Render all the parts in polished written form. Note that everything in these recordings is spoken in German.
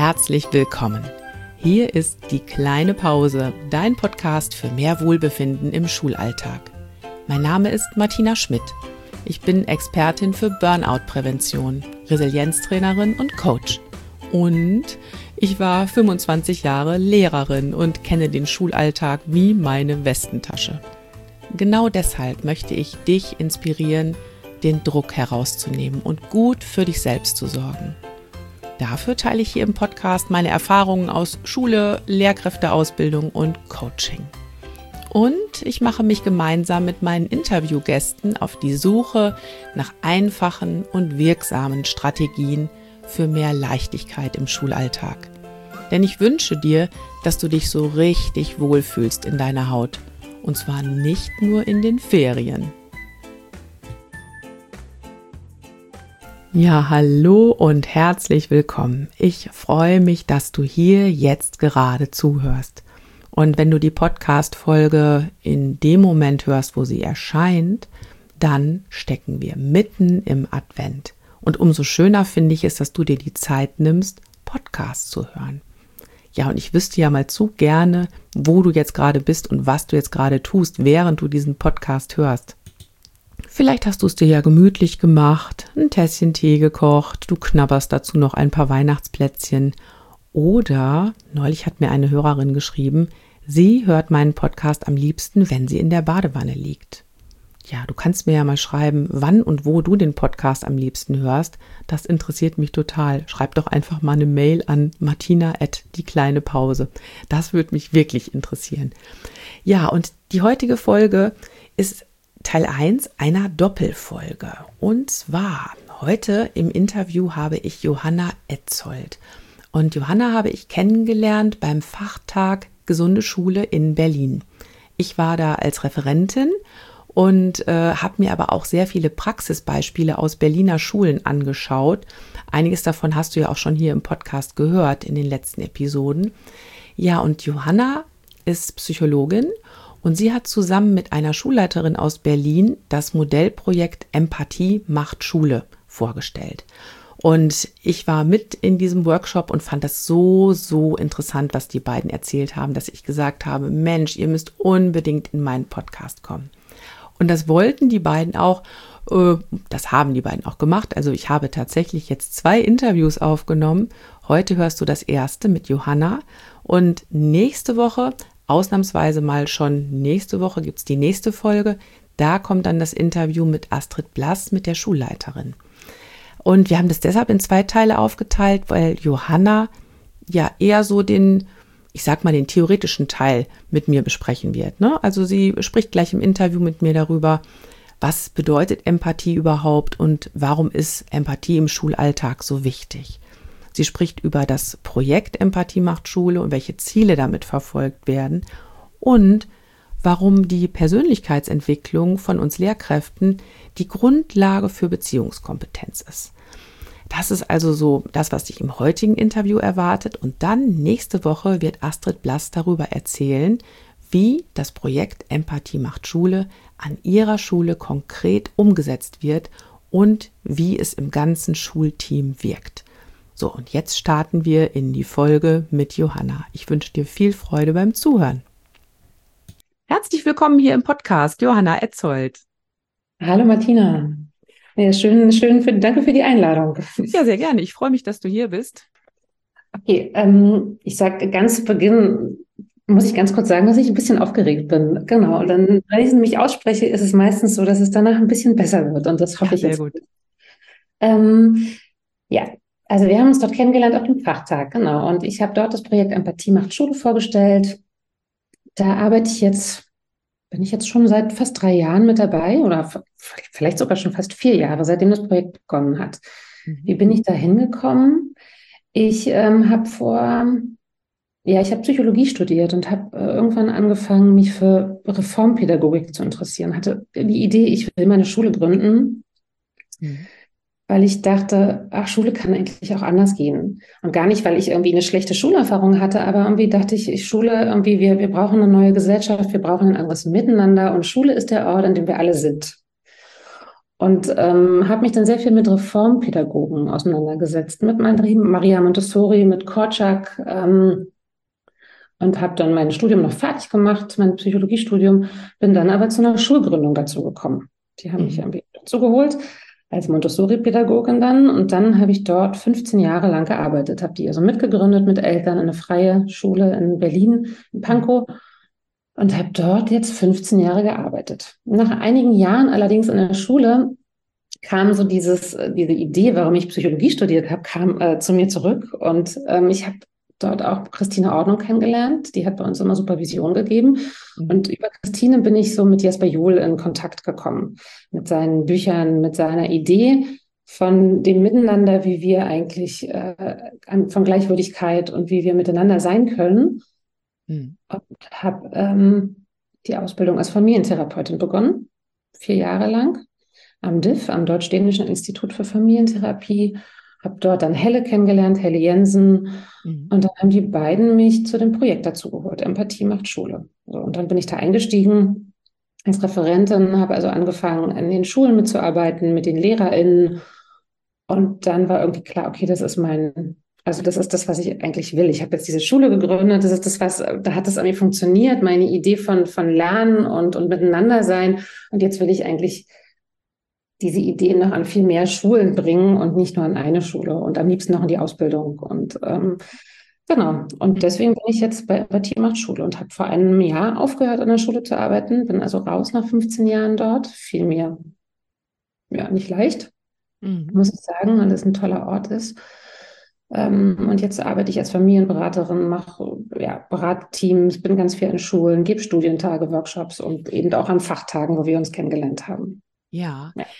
herzlich willkommen. Hier ist die kleine Pause, dein Podcast für mehr Wohlbefinden im Schulalltag. Mein Name ist Martina Schmidt. Ich bin Expertin für Burnout-Prävention, Resilienztrainerin und Coach. Und ich war 25 Jahre Lehrerin und kenne den Schulalltag wie meine Westentasche. Genau deshalb möchte ich dich inspirieren, den Druck herauszunehmen und gut für dich selbst zu sorgen. Dafür teile ich hier im Podcast meine Erfahrungen aus Schule, Lehrkräfteausbildung und Coaching. Und ich mache mich gemeinsam mit meinen Interviewgästen auf die Suche nach einfachen und wirksamen Strategien für mehr Leichtigkeit im Schulalltag. Denn ich wünsche dir, dass du dich so richtig wohlfühlst in deiner Haut. Und zwar nicht nur in den Ferien. Ja, hallo und herzlich willkommen. Ich freue mich, dass du hier jetzt gerade zuhörst. Und wenn du die Podcast-Folge in dem Moment hörst, wo sie erscheint, dann stecken wir mitten im Advent. Und umso schöner finde ich es, dass du dir die Zeit nimmst, Podcasts zu hören. Ja, und ich wüsste ja mal zu gerne, wo du jetzt gerade bist und was du jetzt gerade tust, während du diesen Podcast hörst. Vielleicht hast du es dir ja gemütlich gemacht, ein Tässchen Tee gekocht, du knabberst dazu noch ein paar Weihnachtsplätzchen. Oder, neulich hat mir eine Hörerin geschrieben, sie hört meinen Podcast am liebsten, wenn sie in der Badewanne liegt. Ja, du kannst mir ja mal schreiben, wann und wo du den Podcast am liebsten hörst. Das interessiert mich total. Schreib doch einfach mal eine Mail an martina@diekleinepause. Das würde mich wirklich interessieren. Ja, und die heutige Folge ist Teil 1 einer Doppelfolge. Und zwar, heute im Interview habe ich Johanna Etzold. Und Johanna habe ich kennengelernt beim Fachtag Gesunde Schule in Berlin. Ich war da als Referentin und habe mir aber auch sehr viele Praxisbeispiele aus Berliner Schulen angeschaut. Einiges davon hast du ja auch schon hier im Podcast gehört in den letzten Episoden. Ja, und Johanna ist Psychologin und sie hat zusammen mit einer Schulleiterin aus Berlin das Modellprojekt Empathie macht Schule vorgestellt. Und ich war mit in diesem Workshop und fand das so interessant, was die beiden erzählt haben, dass ich gesagt habe, Mensch, ihr müsst unbedingt in meinen Podcast kommen. Und das wollten die beiden auch, das haben die beiden auch gemacht. Also ich habe tatsächlich jetzt 2 Interviews aufgenommen. Heute hörst du das erste mit Johanna und nächste Woche, ausnahmsweise mal schon nächste Woche gibt es die nächste Folge. Da kommt dann das Interview mit Astrid Blass, mit der Schulleiterin. Und wir haben das deshalb in 2 Teile aufgeteilt, weil Johanna ja eher so den theoretischen Teil mit mir besprechen wird, ne? Also sie spricht gleich im Interview mit mir darüber, was bedeutet Empathie überhaupt und warum ist Empathie im Schulalltag so wichtig. Sie spricht über das Projekt Empathie macht Schule und welche Ziele damit verfolgt werden und warum die Persönlichkeitsentwicklung von uns Lehrkräften die Grundlage für Beziehungskompetenz ist. Das ist also so das, was dich im heutigen Interview erwartet. Und dann nächste Woche wird Astrid Blass darüber erzählen, wie das Projekt Empathie macht Schule an ihrer Schule konkret umgesetzt wird und wie es im ganzen Schulteam wirkt. So, und jetzt starten wir in die Folge mit Johanna. Ich wünsche dir viel Freude beim Zuhören. Herzlich willkommen hier im Podcast, Johanna Etzold. Hallo Martina. Ja, danke für die Einladung. Ja, sehr gerne. Ich freue mich, dass du hier bist. Okay, ich sage ganz zu Beginn, muss ich ganz kurz sagen, dass ich ein bisschen aufgeregt bin. Genau, und dann, wenn ich es nämlich ausspreche, ist es meistens so, dass es danach ein bisschen besser wird und das hoffe ich sehr jetzt. Gut. Ja, also wir haben uns dort kennengelernt auf dem Fachtag, genau, und ich habe dort das Projekt Empathie macht Schule vorgestellt. Da bin ich jetzt schon seit fast 3 Jahren mit dabei oder vielleicht sogar schon fast 4 Jahre, seitdem das Projekt begonnen hat. Wie bin ich da hingekommen? Ich habe Psychologie studiert und habe irgendwann angefangen, mich für Reformpädagogik zu interessieren. Hatte die Idee, ich will meine Schule gründen, weil ich dachte, Schule kann eigentlich auch anders gehen. Und gar nicht, weil ich irgendwie eine schlechte Schulerfahrung hatte, aber irgendwie dachte ich, Schule, irgendwie, wir brauchen eine neue Gesellschaft, wir brauchen ein anderes Miteinander und Schule ist der Ort, an dem wir alle sind. Und habe mich dann sehr viel mit Reformpädagogen auseinandergesetzt, mit Maria Montessori, mit Korczak, und habe dann mein Studium noch fertig gemacht, mein Psychologiestudium, bin dann aber zu einer Schulgründung dazu gekommen. Die haben mich Mhm. irgendwie dazu geholt als Montessori-Pädagogin dann, und dann habe ich dort 15 Jahre lang gearbeitet, habe die also mitgegründet mit Eltern in eine freie Schule in Berlin, in Mhm. Pankow, und habe dort jetzt 15 Jahre gearbeitet. Nach einigen Jahren allerdings in der Schule kam so diese Idee, warum ich Psychologie studiert habe, kam zu mir zurück. Und ich habe dort auch Christine Ordnung kennengelernt. Die hat bei uns immer Supervision gegeben. Mhm. Und über Christine bin ich so mit Jesper Juhl in Kontakt gekommen. Mit seinen Büchern, mit seiner Idee von dem Miteinander, wie wir eigentlich von Gleichwürdigkeit und wie wir miteinander sein können. Mhm. Und habe die Ausbildung als Familientherapeutin begonnen, 4 Jahre lang am DIF, am Deutsch-Dänischen Institut für Familientherapie, habe dort dann Helle kennengelernt, Helle Jensen. Mhm. Und dann haben die beiden mich zu dem Projekt dazu geholt, Empathie macht Schule. So, und dann bin ich da eingestiegen als Referentin, habe also angefangen, in den Schulen mitzuarbeiten, mit den LehrerInnen. Und dann war irgendwie klar, okay, also das ist das, was ich eigentlich will. Ich habe jetzt diese Schule gegründet, das ist das, da hat es an mir funktioniert, meine Idee von Lernen und Miteinander sein. Und jetzt will ich eigentlich diese Ideen noch an viel mehr Schulen bringen und nicht nur an eine Schule und am liebsten noch in die Ausbildung. Und genau, und deswegen bin ich jetzt bei Empathie macht Schule und habe vor einem Jahr aufgehört, an der Schule zu arbeiten, bin also raus nach 15 Jahren dort. Fiel mir ja nicht leicht, Mhm. muss ich sagen, weil es ein toller Ort ist. Und jetzt arbeite ich als Familienberaterin, mache ja, Beratteams, bin ganz viel in Schulen, gebe Studientage, Workshops und eben auch an Fachtagen, wo wir uns kennengelernt haben. Ja. Ja.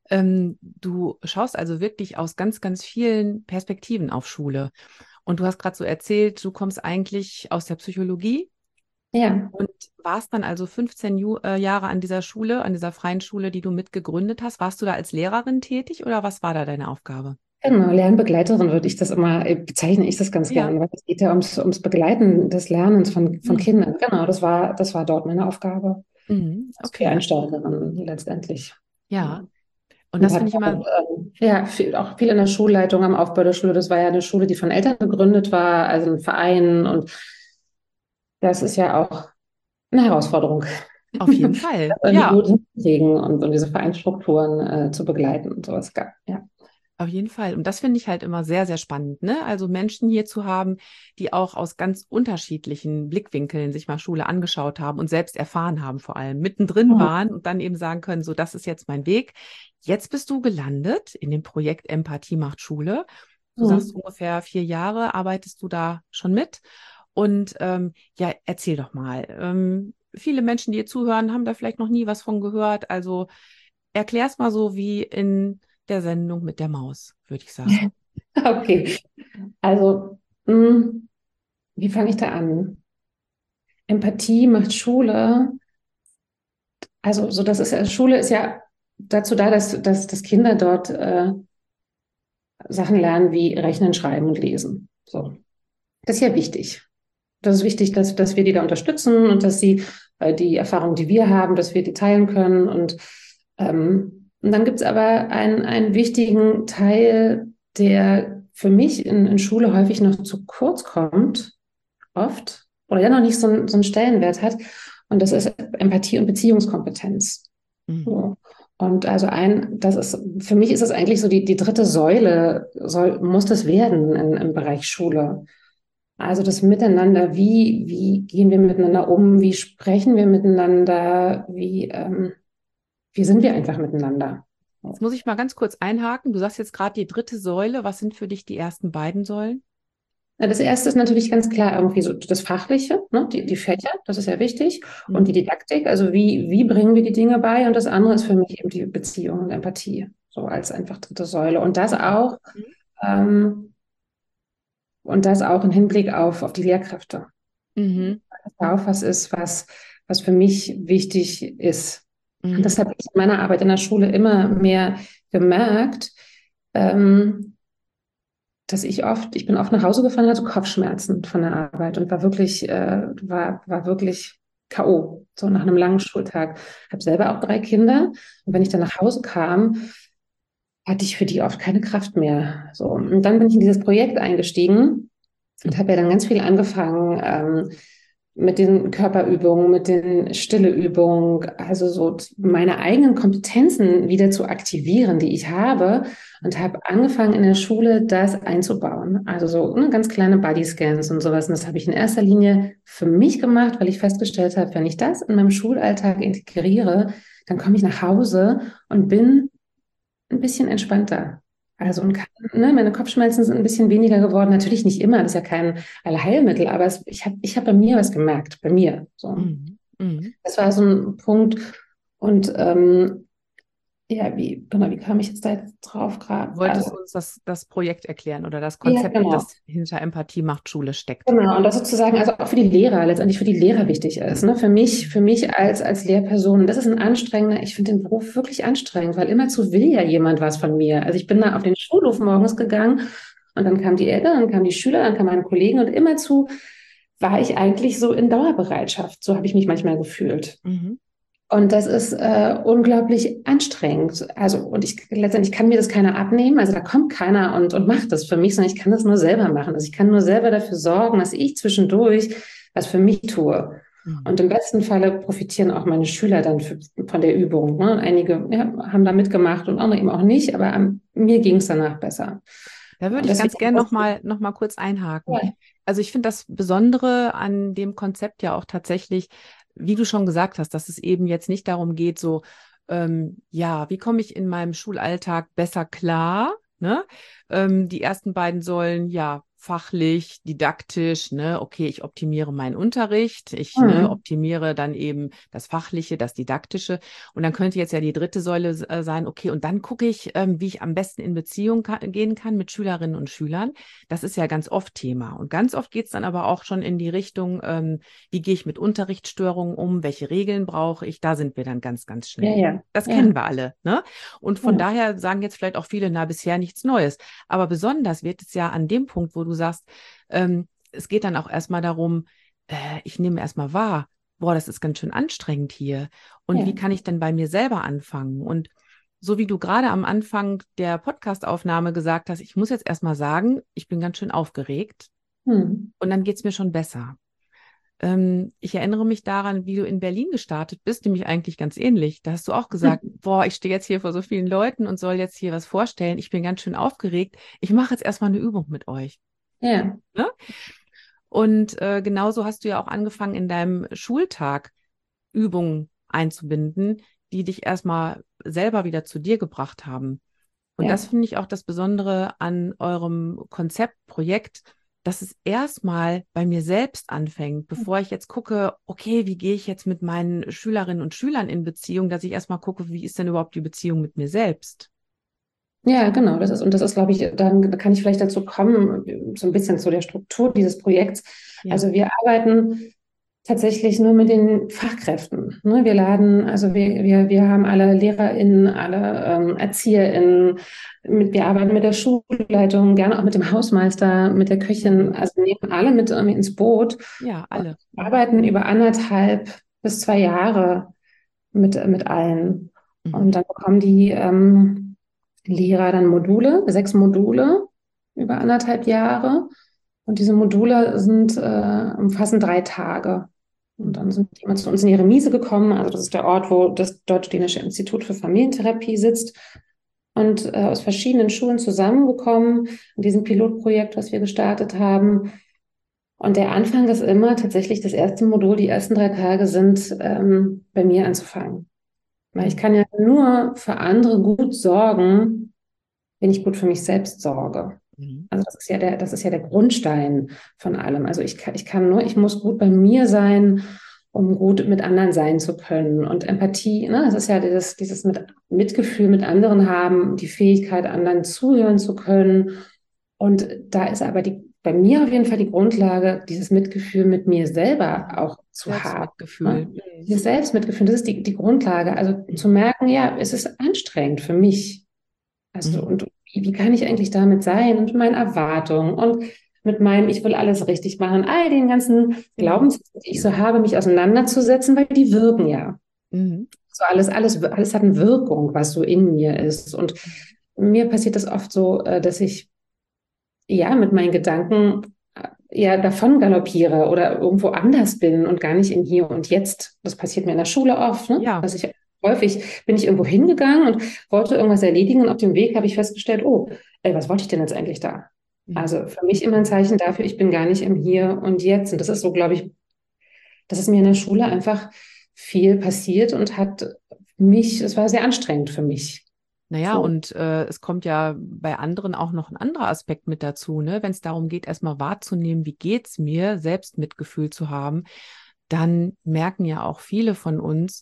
Du schaust also wirklich aus ganz, ganz vielen Perspektiven auf Schule. Und du hast gerade so erzählt, du kommst eigentlich aus der Psychologie Ja. und warst dann also 15 Jahre an dieser Schule, an dieser freien Schule, die du mitgegründet hast. Warst du da als Lehrerin tätig oder was war da deine Aufgabe? Genau, Lernbegleiterin würde ich das immer, bezeichne ich das ganz Ja. gern, weil es geht ja ums Begleiten des Lernens von Mhm. Kindern. Genau, das war dort meine Aufgabe Mhm. als Okay. Quereinsteigerin letztendlich. Ja. Ja. Und Und das habe finde ich immer, ja, auch viel in der Schulleitung am Aufbau der Schule. Das war ja eine Schule, die von Eltern gegründet war, also ein Verein. Und das ist ja auch eine Herausforderung, auf jeden Fall. irgendwie Ja. gut hinzukriegen und diese Vereinsstrukturen zu begleiten und sowas. Ja. Auf jeden Fall. Und das finde ich halt immer sehr, sehr spannend, ne? Also Menschen hier zu haben, die auch aus ganz unterschiedlichen Blickwinkeln sich mal Schule angeschaut haben und selbst erfahren haben, vor allem mittendrin Mhm. waren und dann eben sagen können, so, das ist jetzt mein Weg. Jetzt bist du gelandet in dem Projekt Empathie macht Schule. Du sagst, Mhm. ungefähr 4 Jahre arbeitest du da schon mit. Und ja, erzähl doch mal. Viele Menschen, die hier zuhören, haben da vielleicht noch nie was von gehört. Also erklär's mal so wie in der Sendung mit der Maus, würde ich sagen. Okay, also, wie fange ich da an? Empathie macht Schule. Also, so das ist ja, Schule ist ja dazu da, dass Kinder dort Sachen lernen wie Rechnen, Schreiben und Lesen. So, das ist ja wichtig. Das ist wichtig, dass wir die da unterstützen und dass sie die Erfahrung, die wir haben, dass wir die teilen können. Und dann gibt es aber einen wichtigen Teil, der für mich in Schule häufig noch zu kurz kommt, oft, oder der noch nicht so einen Stellenwert hat. Und das ist Empathie und Beziehungskompetenz. Mhm. So. Und also für mich ist das eigentlich so die dritte Säule, muss das werden im Bereich Schule. Also das Miteinander, wie gehen wir miteinander um, wie sprechen wir miteinander, wie sind wir einfach miteinander. Jetzt muss ich mal ganz kurz einhaken. Du sagst jetzt gerade die dritte Säule. Was sind für dich die ersten beiden Säulen? Ja, das erste ist natürlich ganz klar irgendwie so das Fachliche, ne? Die Fächer, das ist ja wichtig. Und die Mhm. Didaktik, also wie bringen wir die Dinge bei? Und das andere ist für mich eben die Beziehung und Empathie, so als einfach dritte Säule. Mhm. Ähm, und das auch im Hinblick auf die Lehrkräfte. Mhm. Das auch was ist, was für mich wichtig ist. Und Mhm. das habe ich in meiner Arbeit in der Schule immer mehr gemerkt, ähm, ich bin oft nach Hause gefahren, hatte Kopfschmerzen von der Arbeit und war wirklich K.O., so nach einem langen Schultag. Ich habe selber auch 3 Kinder und wenn ich dann nach Hause kam, hatte ich für die oft keine Kraft mehr. So. Und dann bin ich in dieses Projekt eingestiegen und habe ja dann ganz viel angefangen mit den Körperübungen, mit den Stilleübungen, also so meine eigenen Kompetenzen wieder zu aktivieren, die ich habe, und habe angefangen in der Schule das einzubauen. Also so ganz kleine Bodyscans und sowas. Und das habe ich in erster Linie für mich gemacht, weil ich festgestellt habe, wenn ich das in meinem Schulalltag integriere, dann komme ich nach Hause und bin ein bisschen entspannter. Also und meine Kopfschmerzen sind ein bisschen weniger geworden. Natürlich nicht immer, das ist ja kein Allheilmittel, aber ich hab bei mir was gemerkt, bei mir. So. Mhm. Mhm. Das war so ein Punkt. Und ja, wie kam ich jetzt da jetzt drauf Du gerade? wolltest Also, uns das Projekt erklären oder das ja, Konzept, genau. das hinter Empathie macht Schule steckt. Genau, und das sozusagen also auch für die Lehrer, letztendlich für die Lehrer wichtig ist, ne? Für mich als Lehrperson. Das ist ein anstrengender, ich finde den Beruf wirklich anstrengend, weil immerzu will ja jemand was von mir. Also ich bin da auf den Schulhof morgens gegangen und dann kamen die Eltern, dann kamen die Schüler, dann kamen meine Kollegen und immerzu war ich eigentlich so in Dauerbereitschaft. So habe ich mich manchmal gefühlt. Mhm. Und das ist unglaublich anstrengend. Also, und letztendlich kann mir das keiner abnehmen. Also da kommt keiner und macht das für mich, sondern ich kann das nur selber machen. Also ich kann nur selber dafür sorgen, dass ich zwischendurch was für mich tue. Mhm. Und im besten Falle profitieren auch meine Schüler dann von der Übung. Ne? Und einige haben da mitgemacht und andere eben auch nicht, aber mir ging es danach besser. Da würde Und ich ganz deswegen, gern noch mal kurz einhaken. ja. Also ich finde das Besondere an dem Konzept ja auch tatsächlich, wie du schon gesagt hast, dass es eben jetzt nicht darum geht, so, ja, wie komme ich in meinem Schulalltag besser klar? Ne? Die ersten beiden Säulen, ja, fachlich, didaktisch, ne, okay, ich optimiere meinen Unterricht, ich Mhm. optimiere dann eben das Fachliche, das Didaktische. Und dann könnte jetzt ja die dritte Säule sein, okay, und dann gucke ich, wie ich am besten in Beziehung gehen kann mit Schülerinnen und Schülern. Das ist ja ganz oft Thema. Und ganz oft geht es dann aber auch schon in die Richtung, wie gehe ich mit Unterrichtsstörungen um, welche Regeln brauche ich? Da sind wir dann ganz, ganz Ja, schnell. ja, Das kennen ja, wir alle, ne? Und von ja. daher sagen jetzt vielleicht auch viele, na, bisher nichts Neues. Aber besonders wird es ja an dem Punkt, wo du sagst, es geht dann auch erstmal darum, ich nehme erstmal wahr, boah, das ist ganz schön anstrengend hier. Und Ja. wie kann ich denn bei mir selber anfangen? Und so wie du gerade am Anfang der Podcastaufnahme gesagt hast, ich muss jetzt erstmal sagen, ich bin ganz schön aufgeregt Mhm. und dann geht es mir schon besser. Ich erinnere mich daran, wie du in Berlin gestartet bist, nämlich eigentlich ganz ähnlich. Da hast du auch gesagt, boah, ich stehe jetzt hier vor so vielen Leuten und soll jetzt hier was vorstellen. Ich bin ganz schön aufgeregt. Ich mache jetzt erstmal eine Übung mit euch. Ja. Ne? Und genauso hast du ja auch angefangen, in deinem Schultag Übungen einzubinden, die dich erstmal selber wieder zu dir gebracht haben. Und das Ja. finde ich auch das Besondere an eurem Konzeptprojekt, dass es erstmal bei mir selbst anfängt, bevor ich jetzt gucke, okay, wie gehe ich jetzt mit meinen Schülerinnen und Schülern in Beziehung, dass ich erstmal gucke, wie ist denn überhaupt die Beziehung mit mir selbst? Ja, genau, das ist, glaube ich, dann kann ich vielleicht dazu kommen, so ein bisschen zu der Struktur dieses Projekts. Ja. Also wir arbeiten tatsächlich nur mit den Fachkräften. Ne? Wir haben alle LehrerInnen, alle ErzieherInnen, wir arbeiten mit der Schulleitung, gerne auch mit dem Hausmeister, mit der Köchin, Mhm. also nehmen alle mit ins Boot Ja, und alle. Mhm. arbeiten über 1,5 bis 2 Jahre mit allen. Und Mhm. dann bekommen die Lehrer dann Module, 6 Module über 1,5 Jahre. Und diese Module umfassen 3 Tage. Und dann Mhm. sind die immer zu uns in die Remise gekommen. Also das ist der Ort, wo das Deutsch-Dänische Institut für Familientherapie sitzt. Und aus verschiedenen Schulen zusammengekommen in diesem Pilotprojekt, was wir gestartet haben. Und der Anfang ist immer tatsächlich das erste Modul, die ersten 3 Tage sind bei mir anzufangen. Weil ich Mhm. kann ja nur für andere gut sorgen, wenn ich gut für mich selbst sorge. Mhm. Also das ist ja der Grundstein von allem. Also ich muss gut bei mir sein, um gut mit anderen sein zu können. Und Empathie, ne, das ist ja dieses Mitgefühl mit anderen haben, die Fähigkeit, anderen zuhören zu können. Und da ist aber bei mir auf jeden Fall die Grundlage, dieses Mitgefühl mit mir selber Mhm. auch zu haben. Selbstmitgefühl. Ne? Mhm. Dieses Selbstmitgefühl, das ist die Grundlage. Also zu Mhm. merken, ja, es ist anstrengend für mich. Also, Mhm. und wie kann ich eigentlich damit sein und mit meinen Erwartungen? Und mit meinem, ich will alles richtig machen, all den ganzen Genau. Glaubenssätzen, die ich so habe, mich auseinanderzusetzen, weil die wirken ja. Mhm. So alles hat eine Wirkung, was so in mir ist. Und mir passiert das oft so, dass ich ja mit meinen Gedanken ja davon galoppiere oder irgendwo anders bin und gar nicht im Hier und Jetzt. Das passiert mir in der Schule oft, ne? Ja. Dass ich häufig bin ich irgendwo hingegangen und wollte irgendwas erledigen und auf dem Weg habe ich festgestellt, oh, was wollte ich denn jetzt eigentlich da? Mhm. Also für mich immer ein Zeichen dafür, ich bin gar nicht im Hier und Jetzt. Und das ist so, glaube ich, dass es mir in der Schule einfach viel passiert und hat mich, es war sehr anstrengend für mich. Naja, So, und es kommt ja bei anderen auch noch ein anderer Aspekt mit dazu, ne? Wenn es darum geht, erstmal wahrzunehmen, wie geht's mir, Selbstmitgefühl zu haben, dann merken ja auch viele von uns,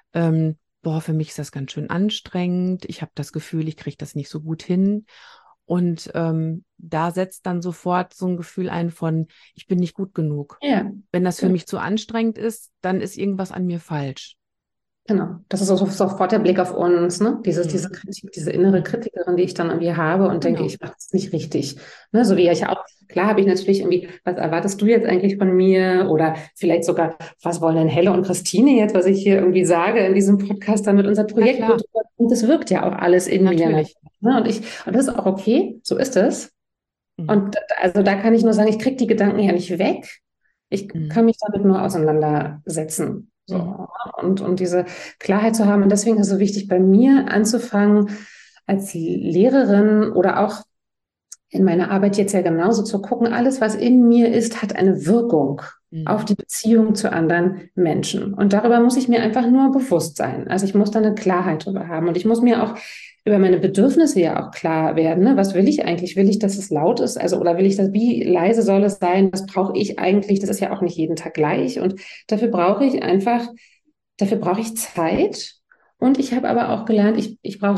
boah, für mich ist das ganz schön anstrengend. Ich habe das Gefühl, ich kriege das nicht so gut hin. Und da setzt dann sofort so ein Gefühl ein von, ich bin nicht gut genug. ja. Wenn das für mich zu anstrengend ist, dann ist irgendwas an mir falsch. Genau, das ist auch sofort der Blick auf uns, ne? Diese Mhm. Kritik, diese innere Mhm. Kritikerin, die ich dann irgendwie habe und denke, Genau. ich mache es nicht richtig. Ne? So wie ich auch, klar habe ich natürlich irgendwie, was erwartest du jetzt eigentlich von mir? Oder vielleicht sogar, was wollen denn Helle und Christine jetzt, was ich hier irgendwie sage in diesem Podcast, damit unser Na Projekt klar, gut wird? Und das wirkt ja auch alles in mir. natürlich. Ne? Und das ist auch okay, so ist es. Mhm. Und also da kann ich nur sagen, ich kriege die Gedanken ja nicht weg. Ich Mhm. kann mich damit nur auseinandersetzen. Mhm. So. Und diese Klarheit zu haben. Und deswegen ist es so wichtig, bei mir anzufangen, als Lehrerin oder auch in meiner Arbeit jetzt ja genauso zu gucken, alles, was in mir ist, hat eine Wirkung auf Mhm. die Beziehung zu anderen Menschen. Und darüber muss ich mir einfach nur bewusst sein. Also ich muss da eine Klarheit drüber haben. Und ich muss mir auch über meine Bedürfnisse ja auch klar werden. Ne? Was will ich eigentlich? Will ich, dass es laut ist? Also, oder will ich das, wie leise soll es sein? Was brauche ich eigentlich? Das ist ja auch nicht jeden Tag gleich. Und dafür brauche ich einfach, dafür brauche ich Zeit. Und ich habe aber auch gelernt, ich brauche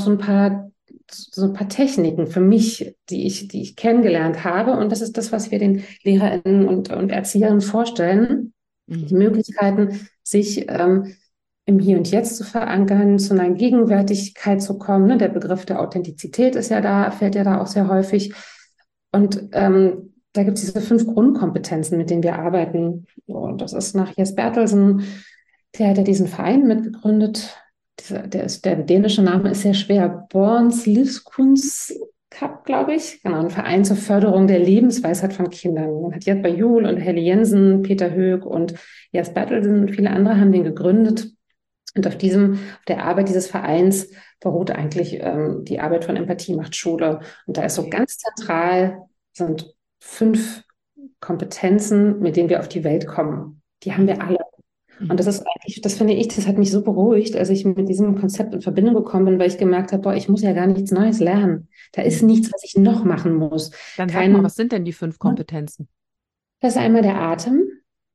so ein paar Techniken für mich, die ich kennengelernt habe. Und das ist das, was wir den LehrerInnen und Erzieherinnen vorstellen. Die Mhm. Möglichkeiten, sich im Hier und Jetzt zu verankern, zu einer Gegenwärtigkeit zu kommen. Ne? Der Begriff der Authentizität ist ja da, fällt ja da auch sehr häufig. Und da gibt es diese 5 Grundkompetenzen, mit denen wir arbeiten. Und das ist nach Jes Bertelsen, der hat ja diesen Verein mitgegründet. Der dänische Name ist sehr schwer. Borns Livskunstkapp, glaube ich. Genau, ein Verein zur Förderung der Lebensweisheit von Kindern. Man hat Jesper Juhl und Helle Jensen, Peter Höeg und Jes Bertelsen und viele andere haben den gegründet. Und auf der Arbeit dieses Vereins beruht eigentlich die Arbeit von Empathie macht Schule. Und da ist so Okay. ganz zentral sind 5 Kompetenzen, mit denen wir auf die Welt kommen. Die haben wir Mhm. alle. Und das Mhm. ist eigentlich, das finde ich, das hat mich so beruhigt, als ich mit diesem Konzept in Verbindung gekommen bin, weil ich gemerkt habe, boah, ich muss ja gar nichts Neues lernen. Da ist Mhm. nichts, was ich noch machen muss. Dann sag mal, Kein, was sind denn die 5 Kompetenzen? das ist einmal der Atem.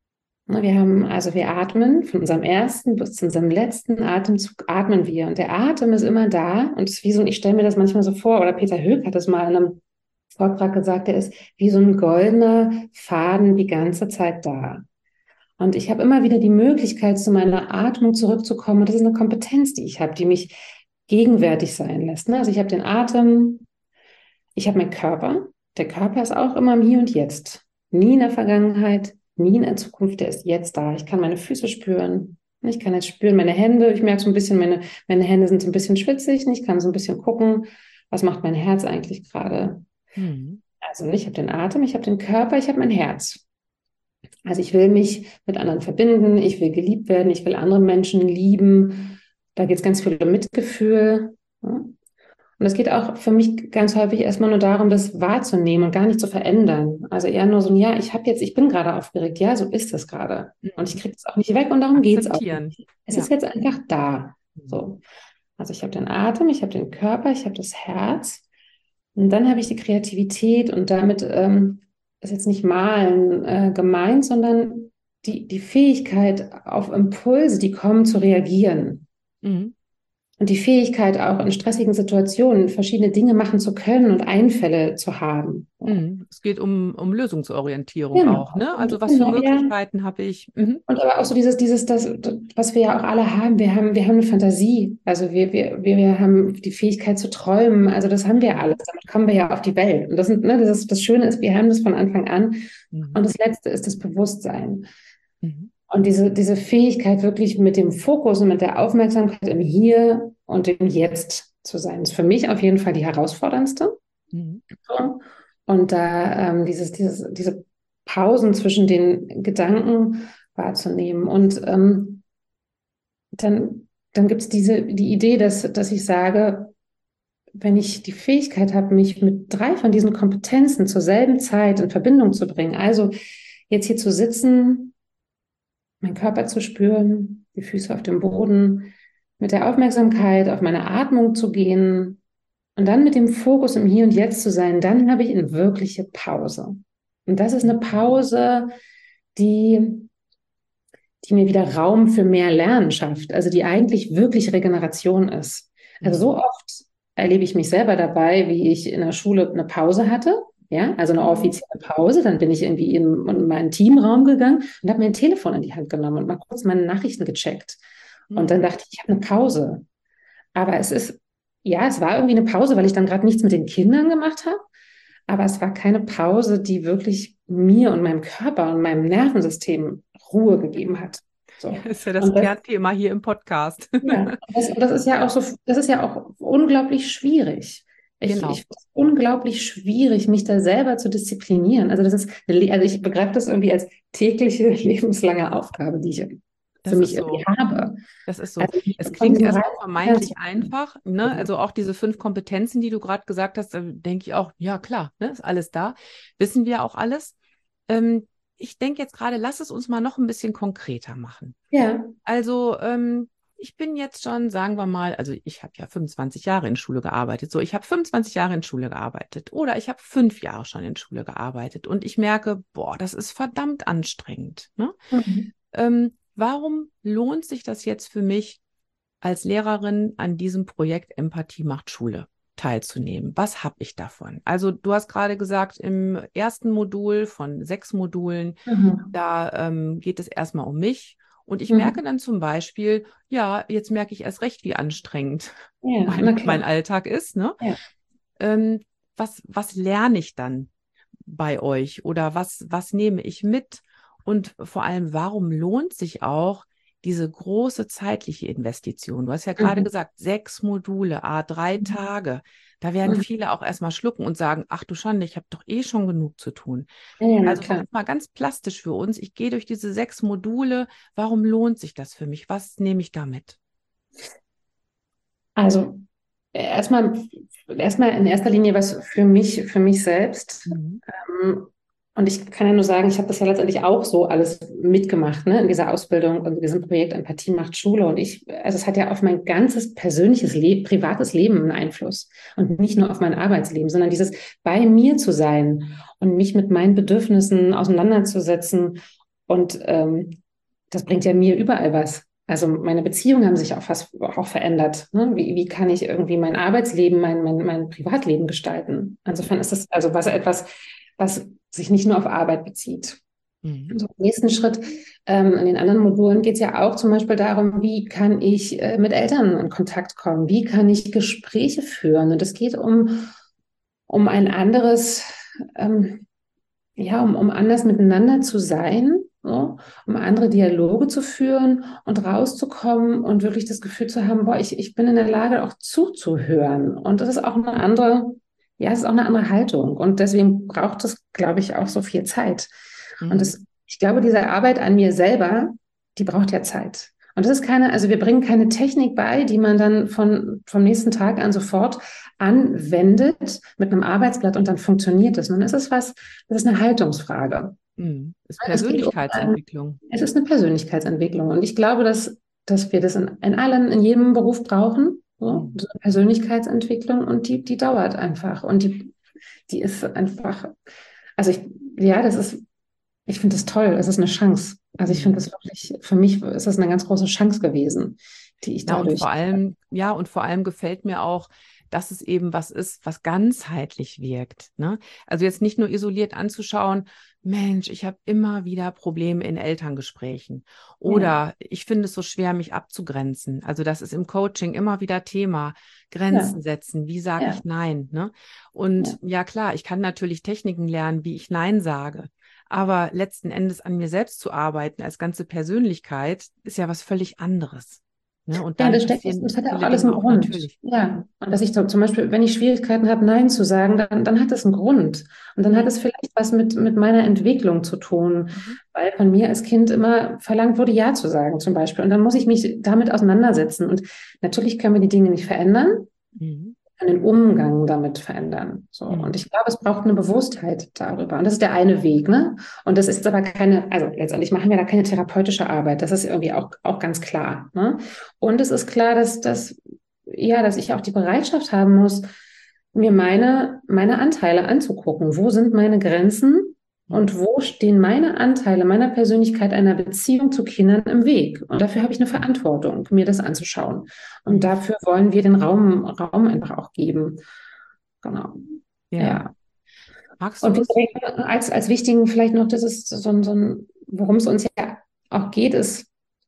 Also wir atmen von unserem ersten bis zu unserem letzten Atemzug atmen wir. Und der Atem ist immer da. Und es ist wie so, ich stelle mir das manchmal so vor, oder Peter Höck hat das mal in einem Vortrag gesagt, der ist wie so ein goldener Faden die ganze Zeit da. Und ich habe immer wieder die Möglichkeit, zu meiner Atmung zurückzukommen. Und das ist eine Kompetenz, die ich habe, die mich gegenwärtig sein lässt. Ne? Also ich habe den Atem, ich habe meinen Körper. Der Körper ist auch immer im Hier und Jetzt. Nie in der Vergangenheit, nie in der Zukunft, der ist jetzt da. Ich kann meine Füße spüren. Ich kann jetzt spüren meine Hände. Ich merke so ein bisschen, meine Hände sind so ein bisschen schwitzig. Ich kann so ein bisschen gucken, was macht mein Herz eigentlich gerade. Mhm. Also ich habe den Atem, ich habe den Körper, ich habe mein Herz. Also ich will mich mit anderen verbinden, ich will geliebt werden, ich will andere Menschen lieben. Da geht es ganz viel um Mitgefühl. Ja. Und es geht auch für mich ganz häufig erstmal nur darum, das wahrzunehmen und gar nicht zu verändern. Also eher nur so, ja, ich bin gerade aufgeregt, ja, so ist es gerade. Und ich Mhm. kriege es auch nicht weg und darum geht es auch Akzeptieren. nicht. Es ist Ja. jetzt einfach da. Mhm. So. Also ich habe den Atem, ich habe den Körper, ich habe das Herz. Und dann habe ich die Kreativität und damit ist jetzt nicht malen gemeint, sondern die Fähigkeit auf Impulse, die kommen, zu reagieren. Mhm. und die Fähigkeit auch in stressigen Situationen verschiedene Dinge machen zu können und Einfälle zu haben. Es geht um Lösungsorientierung Genau. auch, ne? Also Und, was für genau, ja. Möglichkeiten habe ich? Mhm. Und aber auch so das, was wir ja auch alle haben, wir haben eine Fantasie. Also wir haben die Fähigkeit zu träumen. Also das haben wir alles. Damit kommen wir ja auf die Welt. Und das Schöne ist, wir haben das von Anfang an. Mhm. Und das Letzte ist das Bewusstsein. Mhm. Und diese Fähigkeit, wirklich mit dem Fokus und mit der Aufmerksamkeit im Hier und im Jetzt zu sein, ist für mich auf jeden Fall die herausforderndste. Mhm. So. Und da diese Pausen zwischen den Gedanken wahrzunehmen. Und dann gibt es die Idee, dass ich sage, wenn ich die Fähigkeit habe, mich mit 3 von diesen Kompetenzen zur selben Zeit in Verbindung zu bringen, also jetzt hier zu sitzen, meinen Körper zu spüren, die Füße auf dem Boden, mit der Aufmerksamkeit auf meine Atmung zu gehen und dann mit dem Fokus im Hier und Jetzt zu sein, dann habe ich eine wirkliche Pause. Und das ist eine Pause, die, die mir wieder Raum für mehr Lernen schafft, also die eigentlich wirklich Regeneration ist. Also so oft erlebe ich mich selber dabei, wie ich in der Schule eine Pause hatte, ja, also eine offizielle Pause. Dann bin ich irgendwie in meinen Teamraum gegangen und habe mir ein Telefon in die Hand genommen und mal kurz meine Nachrichten gecheckt. Und dann dachte ich, ich habe eine Pause. Aber es war irgendwie eine Pause, weil ich dann gerade nichts mit den Kindern gemacht habe. Aber es war keine Pause, die wirklich mir und meinem Körper und meinem Nervensystem Ruhe gegeben hat. So. Das ist ja das Und das, Kernthema hier im Podcast. ja, das ist ja auch das ist ja auch unglaublich schwierig. Ich Genau. finde es unglaublich schwierig, mich da selber zu disziplinieren. Also ich begreife das irgendwie als tägliche, lebenslange Aufgabe, die ich für Das ist mich irgendwie so. habe. Das ist so. Also Es von klingt diesem erstmal Reisen vermeintlich einfach, ne? Also auch diese 5 Kompetenzen, die du gerade gesagt hast, da denke ich auch, ja klar, ne? Ist alles da. Wissen wir auch alles. Ich denke jetzt gerade, lass es uns mal noch ein bisschen konkreter machen. ja. Also, ich bin jetzt schon, sagen wir mal, also ich habe ja 25 Jahre in Schule gearbeitet. So, ich habe 25 Jahre in Schule gearbeitet oder ich habe 5 Jahre schon in Schule gearbeitet und ich merke, boah, das ist verdammt anstrengend. Ne? Mhm. Warum lohnt sich das jetzt für mich als Lehrerin an diesem Projekt Empathie macht Schule teilzunehmen? Was habe ich davon? Also du hast gerade gesagt, im ersten Modul von 6 Modulen, Mhm. da geht es erstmal um mich. Und ich Mhm. merke dann zum Beispiel, ja, jetzt merke ich erst recht, wie anstrengend Ja, na mein klar. Alltag ist. Ne? Ja. Ähm, was lerne ich dann bei euch oder was nehme ich mit? Und vor allem, warum lohnt sich auch diese große zeitliche Investition? Du hast ja gerade Mhm. gesagt, 6 Module, 3 Tage. Da werden Mhm. viele auch erstmal schlucken und sagen, ach du Schande, ich habe doch eh schon genug zu tun. Ja, ja, na Also mach klar. mal ganz plastisch für uns. Ich gehe durch diese 6 Module. Warum lohnt sich das für mich? Was nehme ich damit? Also erstmal, erstmal in erster Linie was für mich selbst. Mhm. Ähm, Und ich kann ja nur sagen, ich habe das ja letztendlich auch so alles mitgemacht, ne, in dieser Ausbildung und in diesem Projekt Empathie macht Schule. Also es hat ja auf mein ganzes persönliches Leben, privates Leben einen Einfluss und nicht nur auf mein Arbeitsleben, sondern dieses bei mir zu sein und mich mit meinen Bedürfnissen auseinanderzusetzen. Und das bringt ja mir überall was. Also meine Beziehungen haben sich auch verändert. Ne? Wie kann ich irgendwie mein Arbeitsleben, mein Privatleben gestalten? Insofern ist das also was sich nicht nur auf Arbeit bezieht. Mhm. So, im nächsten Schritt, in den anderen Modulen geht es ja auch zum Beispiel darum, wie kann ich mit Eltern in Kontakt kommen? Wie kann ich Gespräche führen? Und es geht um ein anderes, um anders miteinander zu sein, so, um andere Dialoge zu führen und rauszukommen und wirklich das Gefühl zu haben, boah, ich bin in der Lage, auch zuzuhören. Und das ist auch eine andere, ja, es ist auch eine andere Haltung. Und deswegen braucht es, glaube ich, auch so viel Zeit. Mhm. Ich glaube, diese Arbeit an mir selber, die braucht ja Zeit. Und das ist also wir bringen keine Technik bei, die man dann vom nächsten Tag an sofort anwendet mit einem Arbeitsblatt und dann funktioniert es. Sondern das ist eine Haltungsfrage. Mhm. Ist Es geht Persönlichkeitsentwicklung. es ist eine Persönlichkeitsentwicklung. Und ich glaube, dass wir das in jedem Beruf brauchen. So, Mhm. so eine Persönlichkeitsentwicklung und die dauert einfach. Und die ist einfach, also ja, ich finde das toll. Es ist eine Chance. Also ich finde Mhm. das wirklich, für mich ist das eine ganz große Chance gewesen, die ich Ja, und dadurch. vor allem gefällt mir auch, dass es eben was ist, was ganzheitlich wirkt, ne? Also jetzt nicht nur isoliert anzuschauen, Mensch, ich habe immer wieder Probleme in Elterngesprächen Ja, oder ich finde es so schwer, mich abzugrenzen. Also das ist im Coaching immer wieder Thema, ja, Grenzen setzen, wie sage ja, ich Nein, ne? Und ja. ja klar, ich kann natürlich Techniken lernen, wie ich Nein sage. Aber letzten Endes an mir selbst zu arbeiten als ganze Persönlichkeit ist ja was völlig anderes. Ne? Und Ja, dann das passieren hat ja auch viele alles Dinge einen auch Grund. natürlich. Ja, und dass ich so, zum Beispiel, wenn ich Schwierigkeiten habe, Nein zu sagen, dann hat das einen Grund. Und dann hat Mhm. es vielleicht was mit meiner Entwicklung zu tun, Mhm. weil von mir als Kind immer verlangt wurde, Ja zu sagen, zum Beispiel. Und dann muss ich mich damit auseinandersetzen. Und natürlich können wir die Dinge nicht verändern, Mhm. den Umgang damit verändern. So. Und Mhm. ich glaube, es braucht eine Bewusstheit darüber. Und das ist der eine Weg, ne? Und das ist aber keine, also letztendlich machen wir da keine therapeutische Arbeit. Das ist irgendwie auch ganz klar, ne? Und es ist klar, dass ich auch die Bereitschaft haben muss, mir meine Anteile anzugucken. Wo sind meine Grenzen? Mhm. Und wo stehen meine Anteile meiner Persönlichkeit einer Beziehung zu Kindern im Weg? Und dafür habe ich eine Verantwortung, mir das anzuschauen. Und Mhm. dafür wollen wir den Raum einfach auch geben. Genau. Ja. Ja. Magst du Und wir uns? denken als wichtigen vielleicht noch, das ist worum es uns ja auch geht, ist,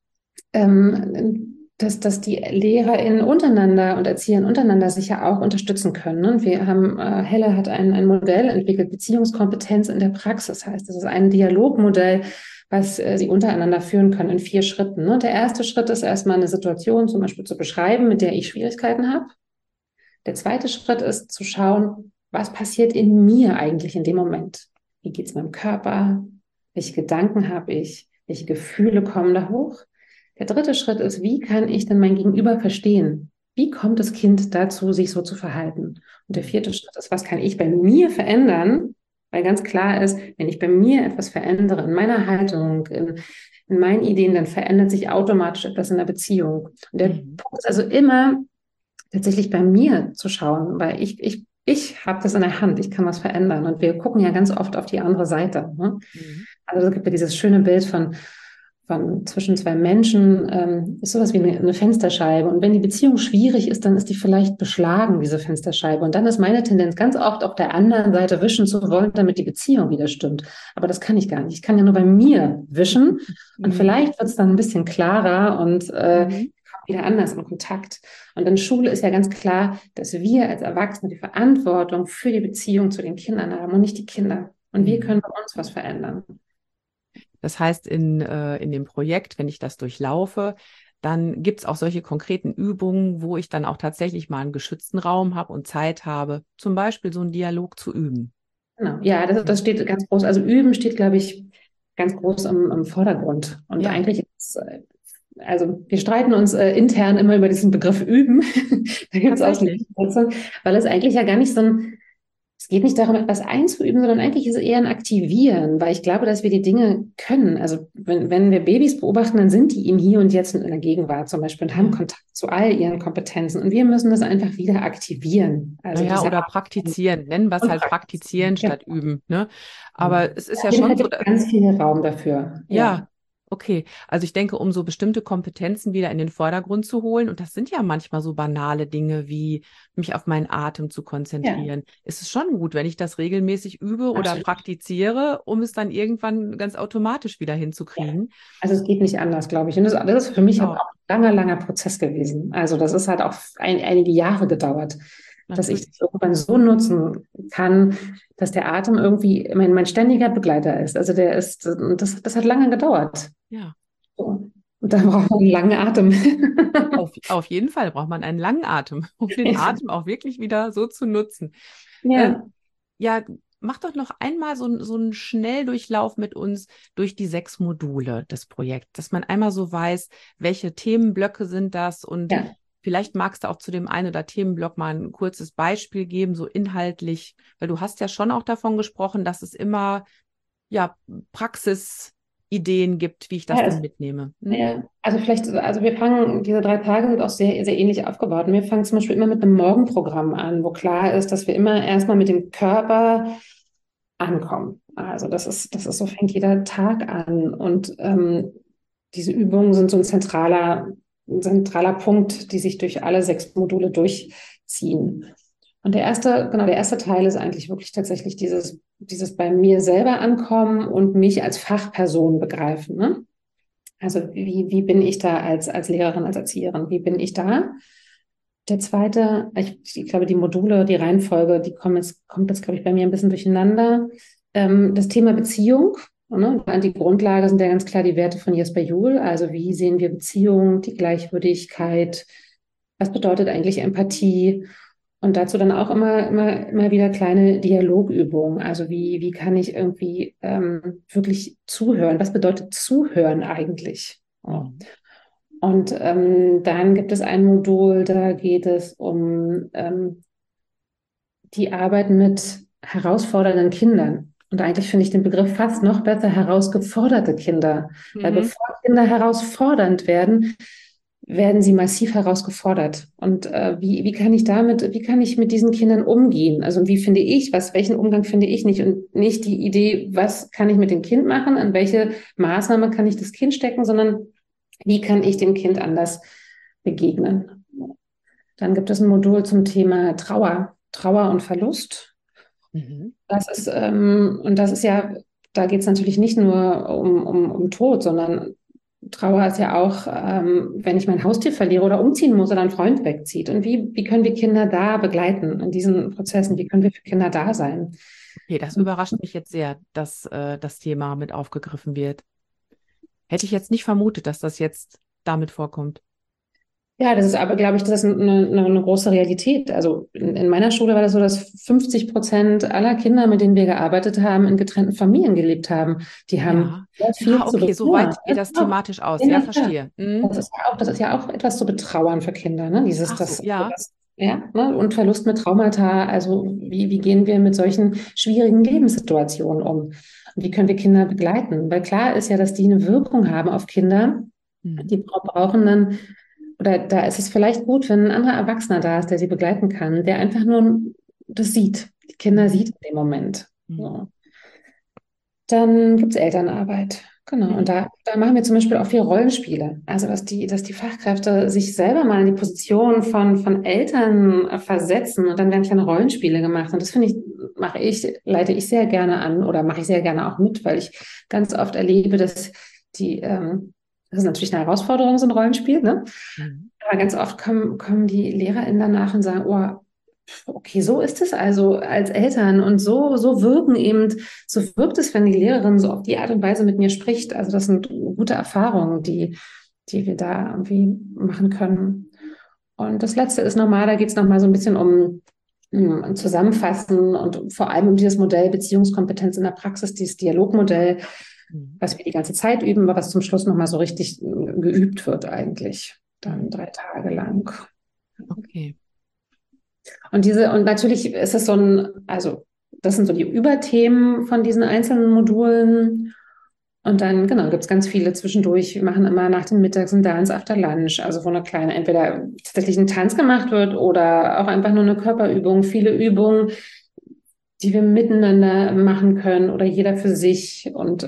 dass die LehrerInnen untereinander und Erzieher untereinander sich ja auch unterstützen können. Und wir haben, Helle hat ein Modell entwickelt, Beziehungskompetenz in der Praxis heißt. Das ist ein Dialogmodell, was sie untereinander führen können in 4 Schritten. Ne? Der erste Schritt ist erstmal eine Situation zum Beispiel zu beschreiben, mit der ich Schwierigkeiten habe. Der zweite Schritt ist zu schauen, was passiert in mir eigentlich in dem Moment? Wie geht es meinem Körper? Welche Gedanken habe ich? Welche Gefühle kommen da hoch? Der dritte Schritt ist, wie kann ich denn mein Gegenüber verstehen? Wie kommt das Kind dazu, sich so zu verhalten? Und der Mhm. vierte Schritt ist, was kann ich bei mir verändern? Weil ganz klar ist, wenn ich bei mir etwas verändere, in meiner Haltung, in meinen Ideen, dann verändert sich automatisch etwas in der Beziehung. Und der Mhm. Punkt ist also immer, tatsächlich bei mir zu schauen, weil ich habe das in der Hand, ich kann was verändern. Und wir gucken ja ganz oft auf die andere Seite. Ne? Mhm. Also es gibt ja dieses schöne Bild von zwischen 2 Menschen, ist sowas wie eine Fensterscheibe. Und wenn die Beziehung schwierig ist, dann ist die vielleicht beschlagen, diese Fensterscheibe. Und dann ist meine Tendenz ganz oft auf der anderen Seite wischen zu wollen, damit die Beziehung wieder stimmt. Aber das kann ich gar nicht. Ich kann ja nur bei mir wischen. Und Mhm. vielleicht wird es dann ein bisschen klarer und Mhm. wieder anders in Kontakt. Und in Schule ist ja ganz klar, dass wir als Erwachsene die Verantwortung für die Beziehung zu den Kindern haben und nicht die Kinder. Und wir Mhm. können bei uns was verändern. Das heißt, in dem Projekt, wenn ich das durchlaufe, dann gibt es auch solche konkreten Übungen, wo ich dann auch tatsächlich mal einen geschützten Raum habe und Zeit habe, zum Beispiel so einen Dialog zu üben. Genau. Ja, das Mhm. steht ganz groß. Also Üben steht, glaube ich, ganz groß im Vordergrund. Und Ja, eigentlich ist, also wir streiten uns intern immer über diesen Begriff Üben. Da gibt es auch so eine tatsächlich. Übersetzung, weil es eigentlich ja gar nicht so ein, es geht nicht darum, etwas einzuüben, sondern eigentlich ist es eher ein Aktivieren, weil ich glaube, dass wir die Dinge können. Also wenn wir Babys beobachten, dann sind die im Hier und Jetzt in der Gegenwart zum Beispiel und haben Ja. Kontakt zu all ihren Kompetenzen. Und wir müssen das einfach wieder aktivieren. Also Naja, diese oder Art praktizieren. Nennen wir es und halt Praxis. praktizieren Ja. statt üben, ne? Ja. Aber es ist ja Auf jeden Fall schon so, gibt es ganz viel Raum dafür. ja, Ja. okay. Also ich denke, um so bestimmte Kompetenzen wieder in den Vordergrund zu holen, und das sind ja manchmal so banale Dinge wie mich auf meinen Atem zu Ja, konzentrieren, ist es schon gut, wenn ich das regelmäßig übe oder absolut. praktiziere, um es dann irgendwann ganz automatisch wieder Ja. hinzukriegen. Also es geht nicht anders, glaube ich. Und das ist für Ich mich halt auch, auch ein langer Prozess gewesen. Also das ist halt auch einige Jahre gedauert, dass ich das natürlich. irgendwann so nutzen kann, dass der Atem irgendwie mein ständiger Begleiter ist. Also das hat lange gedauert. Ja. So. Und da braucht man einen langen Atem. Auf jeden Fall braucht man einen langen Atem, um den Ja. Atem auch wirklich wieder so zu nutzen. Ähm, Ja. Ja, mach doch noch einmal so einen Schnelldurchlauf mit uns durch die 6 Module des Projekts, dass man einmal so weiß, welche Themenblöcke sind das und Ja. vielleicht magst du auch zu dem einen oder Themenblock mal ein kurzes Beispiel geben, so inhaltlich, weil du hast ja schon auch davon gesprochen, dass es immer ja Praxisideen gibt, wie ich das Ja, dann mitnehme. Hm? ja, also vielleicht, also wir fangen, diese 3 Tage sind auch sehr ähnlich aufgebaut. Und wir fangen zum Beispiel immer mit einem Morgenprogramm an, wo klar ist, dass wir immer erstmal mit dem Körper ankommen. Also das ist so, fängt jeder Tag an. Und diese Übungen sind so ein zentraler ein zentraler Punkt, die sich durch alle 6 Module durchziehen. Und der erste Teil ist eigentlich wirklich tatsächlich dieses bei mir selber ankommen und mich als Fachperson begreifen, ne? Also wie bin ich da als Lehrerin, als Erzieherin? Wie bin ich da? Der zweite, ich glaube, die Module, die Reihenfolge, kommt jetzt, glaube ich, bei mir ein bisschen durcheinander. Das Thema Beziehung, ne? Die Grundlage sind ja ganz klar die Werte von Jesper Juhl. Also wie sehen wir Beziehung, die Gleichwürdigkeit? Was bedeutet eigentlich Empathie? Und dazu dann auch immer wieder kleine Dialogübungen. Also wie kann ich irgendwie wirklich zuhören? Was bedeutet zuhören eigentlich? Ja. Und dann gibt es ein Modul, da geht es um die Arbeit mit herausfordernden Kindern. Und eigentlich finde ich den Begriff fast noch besser, herausgeforderte Kinder. Weil bevor Kinder herausfordernd werden, werden sie massiv herausgefordert. Und wie kann ich mit diesen Kindern umgehen? Also welchen Umgang finde ich nicht? Und nicht die Idee, was kann ich mit dem Kind machen, an welche Maßnahme kann ich das Kind stecken, sondern wie kann ich dem Kind anders begegnen? Dann gibt es ein Modul zum Thema Trauer und Verlust. Das ist ja, da geht es natürlich nicht nur um Tod, sondern Trauer ist ja auch, wenn ich mein Haustier verliere oder umziehen muss oder ein Freund wegzieht. Und wie können wir Kinder da begleiten in diesen Prozessen? Wie können wir für Kinder da sein? Okay, das überrascht mich jetzt sehr, dass das Thema mit aufgegriffen wird. Hätte ich jetzt nicht vermutet, dass das jetzt damit vorkommt. Ja, das ist aber, glaube ich, das ist eine große Realität. Also in meiner Schule war das so, dass 50% aller Kinder, mit denen wir gearbeitet haben, in getrennten Familien gelebt haben. Die haben sehr viel zu okay, so weit betrauern. geht das thematisch aus. Ja, Ja, klar. verstehe. Das ist ja auch etwas zu betrauern für Kinder, ne? Ach so, ja. Ja, ne? Und Verlust mit Traumata. Also wie gehen wir mit solchen schwierigen Lebenssituationen um? Und wie können wir Kinder begleiten? Weil klar ist ja, dass die eine Wirkung haben auf Kinder. Die brauchen dann, oder da ist es vielleicht gut, wenn ein anderer Erwachsener da ist, der sie begleiten kann, der einfach nur das sieht, die Kinder sieht in dem Moment. So. Dann gibt es Elternarbeit. Genau. Und da machen wir zum Beispiel auch viel Rollenspiele. Also, dass die Fachkräfte sich selber mal in die Position von Eltern versetzen und dann werden kleine Rollenspiele gemacht. Und das leite ich sehr gerne an oder mache ich sehr gerne auch mit, weil ich ganz oft erlebe, dass das ist natürlich eine Herausforderung, so ein Rollenspiel, ne? Aber ganz oft kommen die LehrerInnen danach und sagen, oh, okay, so ist es also als Eltern und so wirkt es, wenn die Lehrerin so auf die Art und Weise mit mir spricht. Also das sind gute Erfahrungen, die wir da irgendwie machen können. Und das Letzte ist da geht es nochmal so ein bisschen um Zusammenfassen und vor allem um dieses Modell Beziehungskompetenz in der Praxis, dieses Dialogmodell, was wir die ganze Zeit üben, aber was zum Schluss nochmal so richtig geübt wird eigentlich. Dann 3 Tage lang. Okay. Und natürlich ist es also das sind so die Überthemen von diesen einzelnen Modulen. Und dann, genau, gibt es ganz viele zwischendurch. Wir machen immer nach den Mittags ein Dance after Lunch, also wo entweder tatsächlich ein Tanz gemacht wird oder auch einfach nur eine Körperübung, viele Übungen, die wir miteinander machen können oder jeder für sich. Und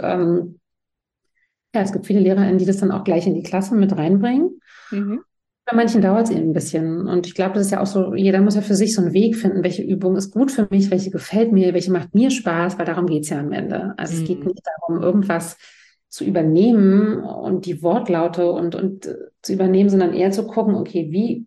es gibt viele LehrerInnen, die das dann auch gleich in die Klasse mit reinbringen. Bei manchen dauert es eben ein bisschen. Und ich glaube, das ist ja auch so, jeder muss ja für sich so einen Weg finden, welche Übung ist gut für mich, welche gefällt mir, welche macht mir Spaß, weil darum geht es ja am Ende. Also es geht nicht darum, irgendwas zu übernehmen und die Wortlaute und zu übernehmen, sondern eher zu gucken, okay, wie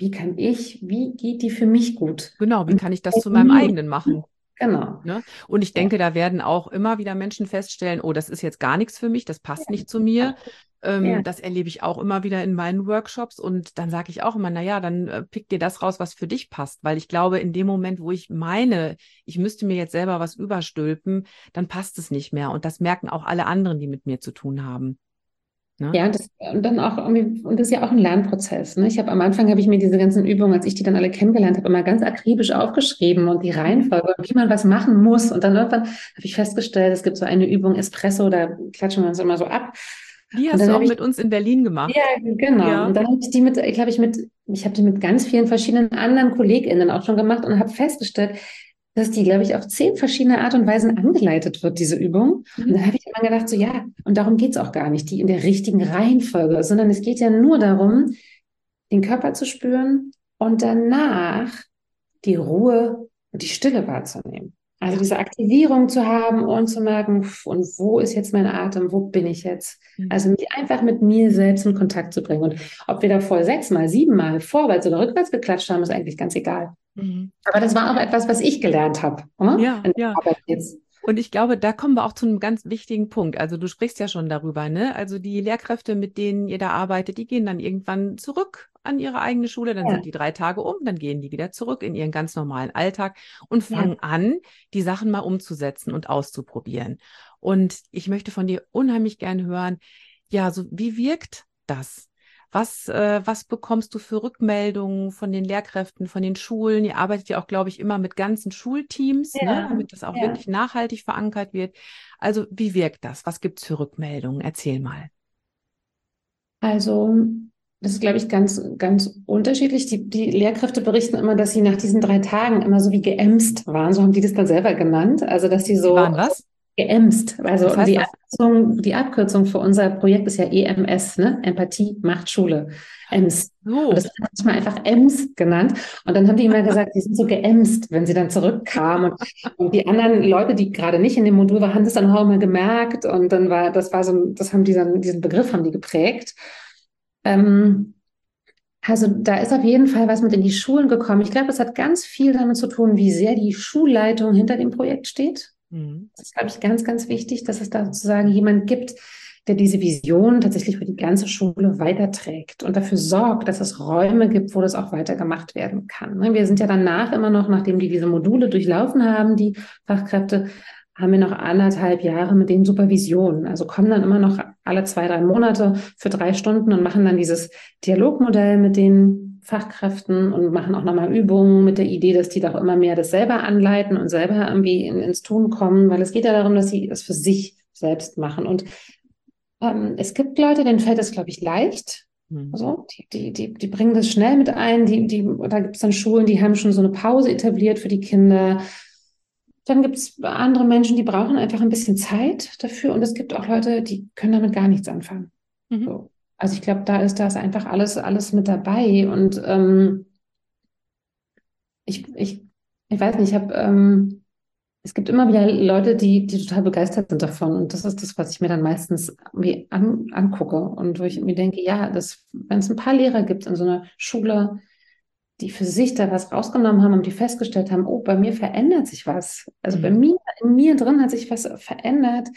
geht die für mich gut? Genau, wie kann ich das zu meinem eigenen machen? Genau. Ne? Und ich denke, da werden auch immer wieder Menschen feststellen, oh, das ist jetzt gar nichts für mich, das passt nicht zu mir. Das erlebe ich auch immer wieder in meinen Workshops. Und dann sage ich auch immer, naja, dann pick dir das raus, was für dich passt. Weil ich glaube, in dem Moment, wo ich meine, ich müsste mir jetzt selber was überstülpen, dann passt es nicht mehr. Und das merken auch alle anderen, die mit mir zu tun haben. Ne? Ja, und dann auch und das ist ja auch ein Lernprozess. Ne? Am Anfang habe ich mir diese ganzen Übungen, als ich die dann alle kennengelernt habe, immer ganz akribisch aufgeschrieben und die Reihenfolge, wie man was machen muss. Und dann irgendwann habe ich festgestellt, es gibt so eine Übung Espresso, da klatschen wir uns immer so ab. Die hast du auch mit uns in Berlin gemacht. Ja, genau. Ja. Und dann habe ich die ich habe die mit ganz vielen verschiedenen anderen KollegInnen auch schon gemacht und habe festgestellt, dass die, glaube ich, auf 10 verschiedene Art und Weisen angeleitet wird, diese Übung. Und dann habe ich immer gedacht, so ja, und darum geht es auch gar nicht, die in der richtigen Reihenfolge, sondern es geht ja nur darum, den Körper zu spüren und danach die Ruhe und die Stille wahrzunehmen. Also Ja. diese Aktivierung zu haben und zu merken, und wo ist jetzt mein Atem, wo bin ich jetzt? Mhm. Also mich einfach mit mir selbst in Kontakt zu bringen. Und ob wir davor 6-mal, 7-mal vorwärts oder rückwärts geklatscht haben, ist eigentlich ganz egal. Mhm. Aber das war auch etwas, was ich gelernt habe, ne? Ja, In der ja. Arbeit jetzt. Und ich glaube, da kommen wir auch zu einem ganz wichtigen Punkt. Also du sprichst ja schon darüber, ne? Also die Lehrkräfte, mit denen ihr da arbeitet, die gehen dann irgendwann zurück an ihre eigene Schule, dann Ja, sind die 3 Tage um, dann gehen die wieder zurück in ihren ganz normalen Alltag und ja. fangen an, die Sachen mal umzusetzen und auszuprobieren. Und ich möchte von dir unheimlich gern hören, ja, so wie wirkt das? Was bekommst du für Rückmeldungen von den Lehrkräften, von den Schulen? Ihr arbeitet ja auch, glaube ich, immer mit ganzen Schulteams, ne, Ja, damit das auch ja. wirklich nachhaltig verankert wird. Also, wie wirkt das? Was gibt es für Rückmeldungen? Erzähl mal. Also, das ist, glaube ich, ganz, ganz unterschiedlich. Die Lehrkräfte berichten immer, dass sie nach diesen 3 Tagen immer so wie geämst waren. So haben die das dann selber genannt. Also, dass sie Die so waren was? geämst. Also, Was heißt das? Die Abkürzung für unser Projekt ist ja EMS, ne? Empathie macht Schule. EMS. Und das So. wird manchmal einfach EMS genannt. Und dann haben die immer gesagt, die sind so geämst, wenn sie dann zurückkamen. Und die anderen Leute, die gerade nicht in dem Modul waren, haben das dann auch immer gemerkt. Und dann war so, das haben die dann, diesen Begriff haben die geprägt. Ähm, also da ist auf jeden Fall was mit in die Schulen gekommen. Ich glaube, es hat ganz viel damit zu tun, wie sehr die Schulleitung hinter dem Projekt steht. Mhm. Das ist, glaube ich, ganz, ganz wichtig, dass es da sozusagen jemand gibt, der diese Vision tatsächlich für die ganze Schule weiterträgt und dafür sorgt, dass es Räume gibt, wo das auch weitergemacht werden kann. Ne, wir sind ja danach immer noch, nachdem die diese Module durchlaufen haben, die Fachkräfte, haben wir noch 1,5 Jahre mit denen Supervision. Also kommen dann immer noch alle 2, 3 Monate für 3 Stunden und machen dann dieses Dialogmodell mit den Fachkräften und machen auch nochmal Übungen mit der Idee, dass die doch immer mehr das selber anleiten und selber irgendwie ins Tun kommen, weil es geht ja darum, dass sie das für sich selbst machen. Und es gibt Leute, denen fällt das, glaube ich, leicht. Mhm. Also, die bringen das schnell mit ein. Da gibt es dann Schulen, die haben schon so eine Pause etabliert für die Kinder. Dann gibt es andere Menschen, die brauchen einfach ein bisschen Zeit dafür. Und es gibt auch Leute, die können damit gar nichts anfangen. Mhm. So. Also ich glaube, da ist einfach alles mit dabei. Und ich, ich, ich weiß nicht, es gibt immer wieder Leute, die total begeistert sind davon. Und das ist das, was ich mir dann meistens irgendwie angucke. Und wo ich mir denke, ja, wenn es ein paar Lehrer gibt in so einer Schule, die für sich da was rausgenommen haben und die festgestellt haben, oh, bei mir verändert sich was. Also Mhm. in mir drin hat sich was verändert.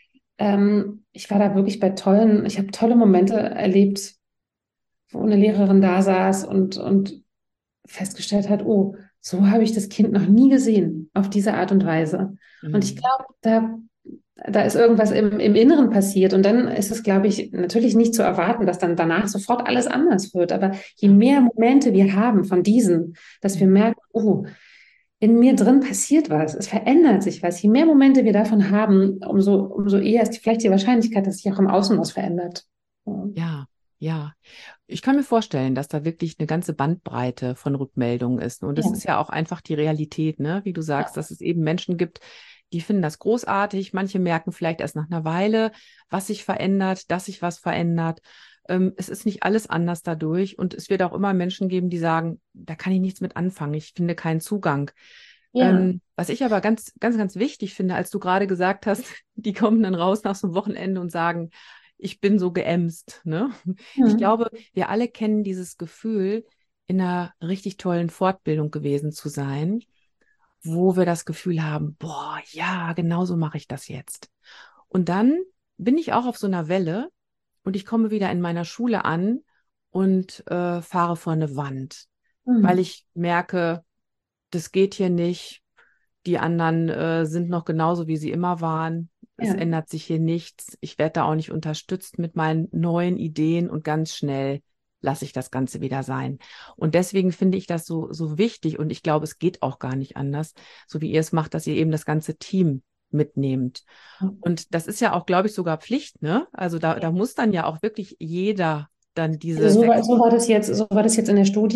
Ich war da wirklich ich habe tolle Momente erlebt, wo eine Lehrerin da saß und festgestellt hat, oh, so habe ich das Kind noch nie gesehen, auf diese Art und Weise. Und ich Mhm. glaube, da ist irgendwas im Inneren passiert. Und dann ist es, glaube ich, natürlich nicht zu erwarten, dass dann danach sofort alles anders wird. Aber je Ja. mehr Momente wir haben von diesen, dass wir Mhm. merken, oh, in mir drin passiert was, es verändert sich was. Je mehr Momente wir davon haben, umso eher ist vielleicht die Wahrscheinlichkeit, dass sich auch im Außen was verändert. Ja. Ja, ja. Ich kann mir vorstellen, dass da wirklich eine ganze Bandbreite von Rückmeldungen ist. Und das Ja. ist ja auch einfach die Realität, ne? Wie du sagst, dass es eben Menschen gibt, die finden das großartig. Manche merken vielleicht erst nach einer Weile, was sich verändert, dass sich was verändert. Es ist nicht alles anders dadurch. Und es wird auch immer Menschen geben, die sagen, da kann ich nichts mit anfangen. Ich finde keinen Zugang. Ja. Was ich aber ganz, ganz, ganz wichtig finde, als du gerade gesagt hast, die kommen dann raus nach so einem Wochenende und sagen, ich bin so geämst, ne? Ich Hm. glaube, wir alle kennen dieses Gefühl, in einer richtig tollen Fortbildung gewesen zu sein, wo wir das Gefühl haben, boah, ja, genau so mache ich das jetzt. Und dann bin ich auch auf so einer Welle und ich komme wieder in meiner Schule an und fahre vor eine Wand, weil Hm. ich merke, das geht hier nicht. Die anderen sind noch genauso, wie sie immer waren. Es Ja. ändert sich hier nichts. Ich werde da auch nicht unterstützt mit meinen neuen Ideen und ganz schnell lasse ich das Ganze wieder sein. Und deswegen finde ich das so, so wichtig und ich glaube, es geht auch gar nicht anders, so wie ihr es macht, dass ihr eben das ganze Team mitnehmt. Und das ist ja auch, glaube ich, sogar Pflicht, ne? Also da muss dann ja auch wirklich jeder dann diese Also sechs. so war das jetzt in der Studie.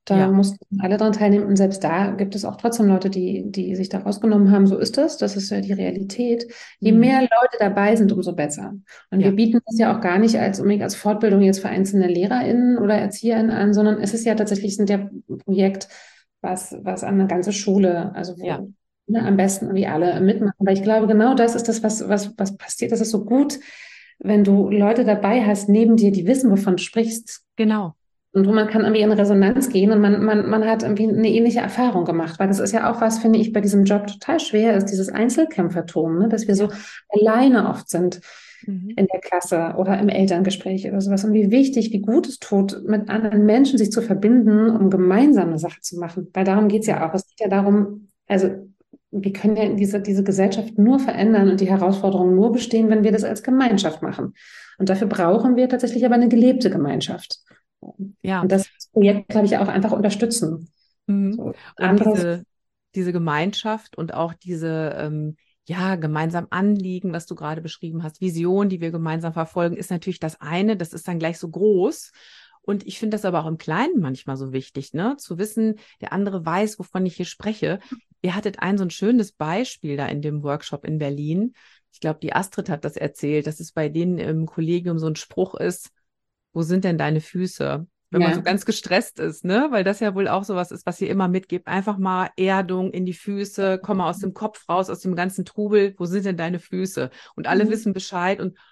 Da Ja. mussten alle dran teilnehmen. Und selbst da gibt es auch trotzdem Leute, die sich da rausgenommen haben. So ist das. Das ist ja die Realität. Je Mhm. mehr Leute dabei sind, umso besser. Und wir Ja, bieten das ja auch gar nicht als unbedingt als Fortbildung jetzt für einzelne LehrerInnen oder ErzieherInnen an, sondern es ist ja tatsächlich sind ja ein Projekt, was an eine ganze Schule, also ja, wo am besten irgendwie alle mitmachen. Weil ich glaube, genau das ist das, was passiert. Das ist so gut, wenn du Leute dabei hast, neben dir, die wissen, wovon du sprichst. genau. Und wo man kann irgendwie in Resonanz gehen und man hat irgendwie eine ähnliche Erfahrung gemacht. Weil das ist ja auch was, finde ich, bei diesem Job total schwer ist, dieses Einzelkämpfertum, ne? Dass wir so Ja. alleine oft sind Mhm. in der Klasse oder im Elterngespräch oder sowas. Und wie wichtig, wie gut es tut, mit anderen Menschen sich zu verbinden, um gemeinsam eine Sache zu machen. Weil darum geht es Ja. ja auch. Es geht ja darum, also wir können ja diese Gesellschaft nur verändern und die Herausforderungen nur bestehen, wenn wir das als Gemeinschaft machen. Und dafür brauchen wir tatsächlich aber eine gelebte Gemeinschaft. Ja. Und das Projekt, glaube ich, auch einfach unterstützen. Mhm. So, Und anderes, diese Gemeinschaft und auch diese ja, gemeinsam Anliegen, was du gerade beschrieben hast, Vision, die wir gemeinsam verfolgen, ist natürlich das eine, das ist dann gleich so groß. Und ich finde das aber auch im Kleinen manchmal so wichtig, ne? Zu wissen, der andere weiß, wovon ich hier spreche. Ihr hattet so ein schönes Beispiel da in dem Workshop in Berlin. Ich glaube, die Astrid hat das erzählt, dass es bei denen im Kollegium so ein Spruch ist: Wo sind denn deine Füße? Wenn man so ja. ganz gestresst ist, ne? Weil das ja wohl auch sowas ist, was ihr immer mitgebt. Einfach mal Erdung in die Füße, komm mal aus dem Kopf raus, aus dem ganzen Trubel. Wo sind denn deine Füße? Und alle wissen Bescheid und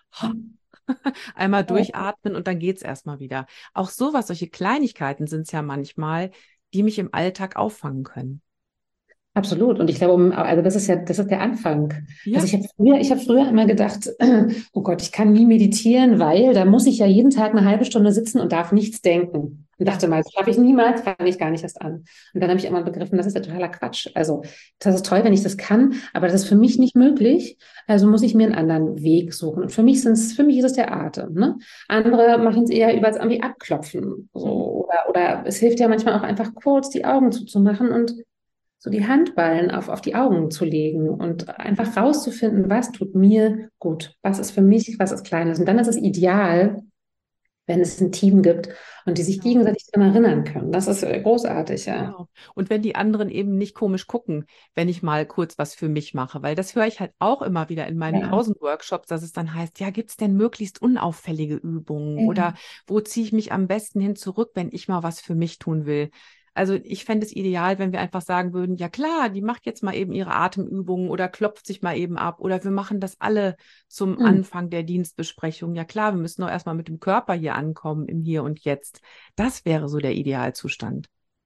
einmal durchatmen und dann geht's erstmal wieder. Auch sowas, solche Kleinigkeiten sind es ja manchmal, die mich im Alltag auffangen können. Absolut. Und ich glaube, also das ist der Anfang. Also Ja, ich habe früher immer gedacht, oh Gott, ich kann nie meditieren, weil da muss ich ja jeden Tag eine halbe Stunde sitzen und darf nichts denken. Und ja, dachte mal, das schaffe ich niemals, fange ich gar nicht erst an. Und dann habe ich immer begriffen, das ist ja totaler Quatsch. Also, das ist toll, wenn ich das kann, aber das ist für mich nicht möglich. Also muss ich mir einen anderen Weg suchen. Und für mich ist es der Atem, ne? Andere machen es eher über das irgendwie Abklopfen. mhm, So, oder es hilft ja manchmal auch einfach kurz die Augen zuzumachen und so die Handballen auf die Augen zu legen und einfach rauszufinden, was tut mir gut, was ist für mich, was ist Kleines. Und dann ist es ideal, wenn es ein Team gibt und die sich genau. gegenseitig daran erinnern können. Das ist großartig, ja. Genau. Und wenn die anderen eben nicht komisch gucken, wenn ich mal kurz was für mich mache, weil das höre ich halt auch immer wieder in meinen Ja, Pausenworkshops, dass es dann heißt, ja, gibt es denn möglichst unauffällige Übungen oder ja. wo ziehe ich mich am besten hin zurück, wenn ich mal was für mich tun will? Also ich fände es ideal, wenn wir einfach sagen würden, ja klar, die macht jetzt mal eben ihre Atemübungen oder klopft sich mal eben ab oder wir machen das alle zum Hm. Anfang der Dienstbesprechung. Ja klar, wir müssen doch erstmal mit dem Körper hier ankommen im Hier und Jetzt. Das wäre so der Idealzustand.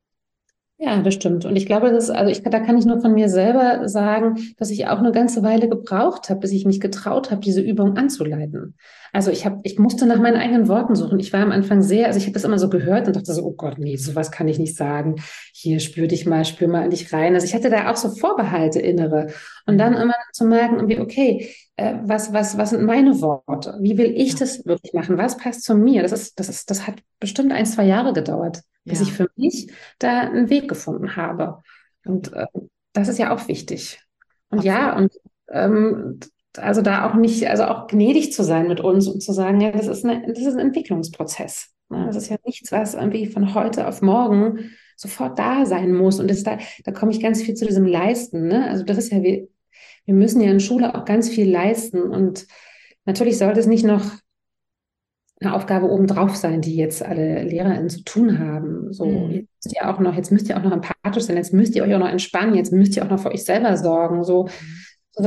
Ja, das stimmt. Und ich glaube, da kann ich nur von mir selber sagen, dass ich auch eine ganze Weile gebraucht habe, bis ich mich getraut habe, diese Übung anzuleiten. Also ich musste nach meinen eigenen Worten suchen. Ich war am Anfang also ich habe das immer so gehört und dachte so, oh Gott, nee, sowas kann ich nicht sagen. Hier, spür mal in dich rein. Also ich hatte da auch so Vorbehalte innere. Und dann Mhm. immer zu merken, irgendwie, okay, was sind meine Worte? Wie will ich Ja. das wirklich machen? Was passt zu mir? Das hat bestimmt 1, 2 Jahre gedauert, bis ich Ja, für mich da einen Weg gefunden habe. Und das ist ja auch wichtig. Und ja, absolut. und ähm, also da auch nicht, also auch gnädig zu sein mit uns und zu sagen, ja, das ist ein Entwicklungsprozess. Ne? Das Mhm. ist ja nichts, was irgendwie von heute auf morgen sofort da sein muss. Und da komme ich ganz viel zu diesem Leisten. Ne? Also das ist ja, wir müssen ja in Schule auch ganz viel leisten. Und natürlich sollte es nicht noch eine Aufgabe obendrauf sein, die jetzt alle LehrerInnen zu tun haben. So, Mhm. jetzt müsst ihr auch noch empathisch sein, jetzt müsst ihr euch auch noch entspannen, jetzt müsst ihr auch noch für euch selber sorgen. Mhm.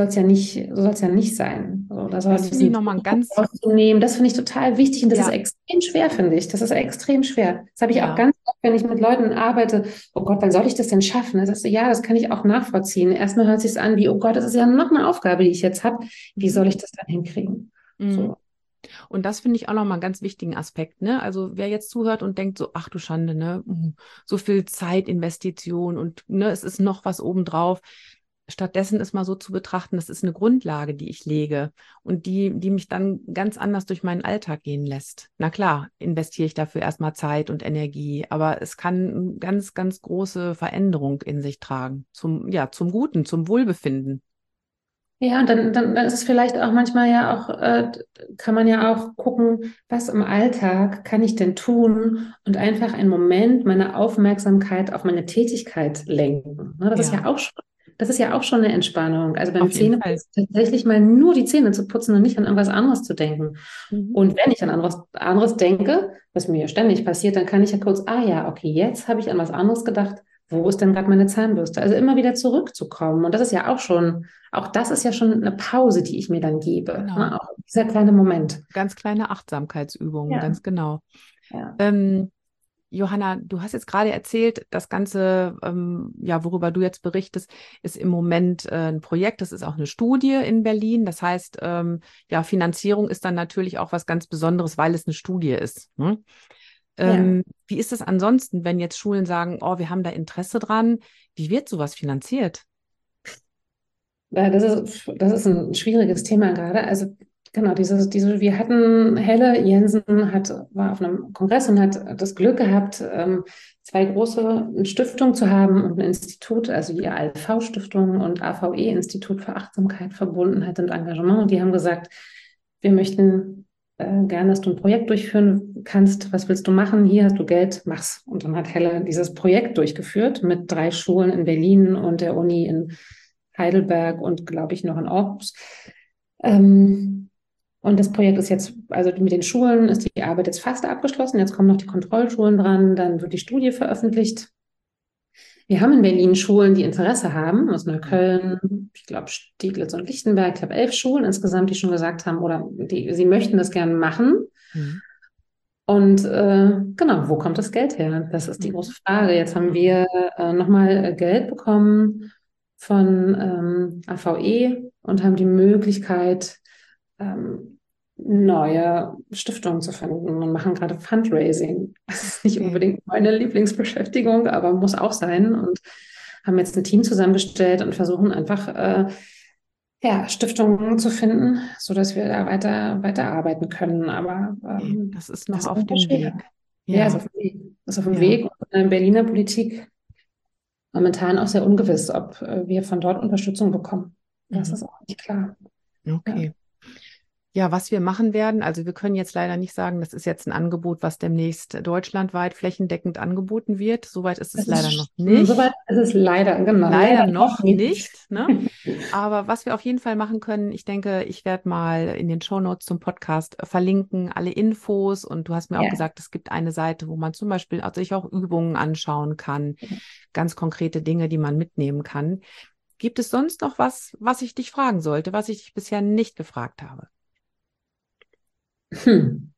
So soll es ja nicht sein. So, da soll Das finde ich diesen nochmal ein Druck ganz, rauszunehmen, das finde ich total wichtig und das ist ja, extrem schwer, finde ich. Das ist extrem schwer. Das habe ich auch ja. ganz oft, wenn ich mit Leuten arbeite. Oh Gott, wann soll ich das denn schaffen? Da sagst du, ja, das kann ich auch nachvollziehen. Erstmal hört sich an wie, oh Gott, das ist ja noch eine Aufgabe, die ich jetzt habe. Wie Mhm. soll ich das dann hinkriegen? Mhm. So. Und das finde ich auch nochmal einen ganz wichtigen Aspekt, ne? Also wer jetzt zuhört und denkt so, ach du Schande, ne? So viel Zeitinvestition und ne, es ist noch was obendrauf. Stattdessen ist mal so zu betrachten, das ist eine Grundlage, die ich lege und die mich dann ganz anders durch meinen Alltag gehen lässt. Na klar, investiere ich dafür erstmal Zeit und Energie, aber es kann eine ganz, ganz große Veränderung in sich tragen. Zum Guten, zum Wohlbefinden. Ja, und dann ist es vielleicht auch manchmal ja auch, kann man ja auch gucken, was im Alltag kann ich denn tun und einfach einen Moment meine Aufmerksamkeit auf meine Tätigkeit lenken. Ne, Ja, das ist ja auch schon eine Entspannung. Also beim auf jeden Fall. Zähneputzen tatsächlich mal nur die Zähne zu putzen und nicht an irgendwas anderes zu denken. Mhm. Und wenn ich an anderes denke, was mir ja ständig passiert, dann kann ich ja kurz, ah ja, okay, jetzt habe ich an was anderes gedacht. Wo ist denn gerade meine Zahnbürste? Also immer wieder zurückzukommen. Und das ist ja auch das ist ja schon eine Pause, die ich mir dann gebe. Genau. Ne? Auch dieser kleine Moment. Ganz kleine Achtsamkeitsübungen, Ja, ganz genau. ja. Ähm, Johanna, du hast jetzt gerade erzählt, das Ganze, ja, worüber du jetzt berichtest, ist im Moment ein Projekt. Das ist auch eine Studie in Berlin. Das heißt, ja, Finanzierung ist dann natürlich auch was ganz Besonderes, weil es eine Studie ist. Ne? Ja. Wie ist es ansonsten, wenn jetzt Schulen sagen, oh, wir haben da Interesse dran? Wie wird sowas finanziert? Das ist ein schwieriges Thema gerade. Also genau, wir hatten, Helle Jensen war auf einem Kongress und hat das Glück gehabt, zwei große Stiftungen zu haben und ein Institut, also die ALV-Stiftung und AVE-Institut für Achtsamkeit, Verbundenheit und Engagement. Und die haben gesagt, wir möchten gern, dass du ein Projekt durchführen kannst. Was willst du machen? Hier hast du Geld, mach's. Und dann hat Helle dieses Projekt durchgeführt mit 3 Schulen in Berlin und der Uni in Heidelberg und glaube ich noch in Aarhus. Ähm, und das Projekt ist jetzt, also mit den Schulen ist die Arbeit jetzt fast abgeschlossen. Jetzt kommen noch die Kontrollschulen dran, dann wird die Studie veröffentlicht. Wir haben in Berlin Schulen, die Interesse haben, aus Neukölln, ich glaube Steglitz und Lichtenberg, ich glaube 11 Schulen insgesamt, die schon gesagt haben, sie möchten das gerne machen. Mhm. Und genau, wo kommt das Geld her? Das ist die große Mhm. Frage. Jetzt haben wir nochmal Geld bekommen von AVE und haben die Möglichkeit, neue Stiftungen zu finden und machen gerade Fundraising. Das ist nicht Okay. unbedingt meine Lieblingsbeschäftigung, aber muss auch sein. Und haben jetzt ein Team zusammengestellt und versuchen einfach ja, Stiftungen zu finden, sodass wir da weiter arbeiten können. Aber Okay. Das ist noch das ist auf einfach dem schwer. Weg. Ja, ist Ja, auf dem Weg. Ist auf dem ja. Weg. Und in der Berliner Politik momentan auch sehr ungewiss, ob wir von dort Unterstützung bekommen. Das Mhm. ist auch nicht klar. Ja. Okay. Ja, was wir machen werden, also wir können jetzt leider nicht sagen, das ist jetzt ein Angebot, was demnächst deutschlandweit flächendeckend angeboten wird. Soweit ist es leider noch Soweit nicht. ist es leider, genau, Leider leider noch noch nicht. nicht, ne? Aber was wir auf jeden Fall machen können, ich denke, ich werde mal in den Shownotes zum Podcast verlinken, alle Infos. Und du hast mir auch Ja. gesagt, es gibt eine Seite, wo man zum Beispiel also sich auch Übungen anschauen kann, ganz konkrete Dinge, die man mitnehmen kann. Gibt es sonst noch was, was ich dich fragen sollte, was ich dich bisher nicht gefragt habe? Hm.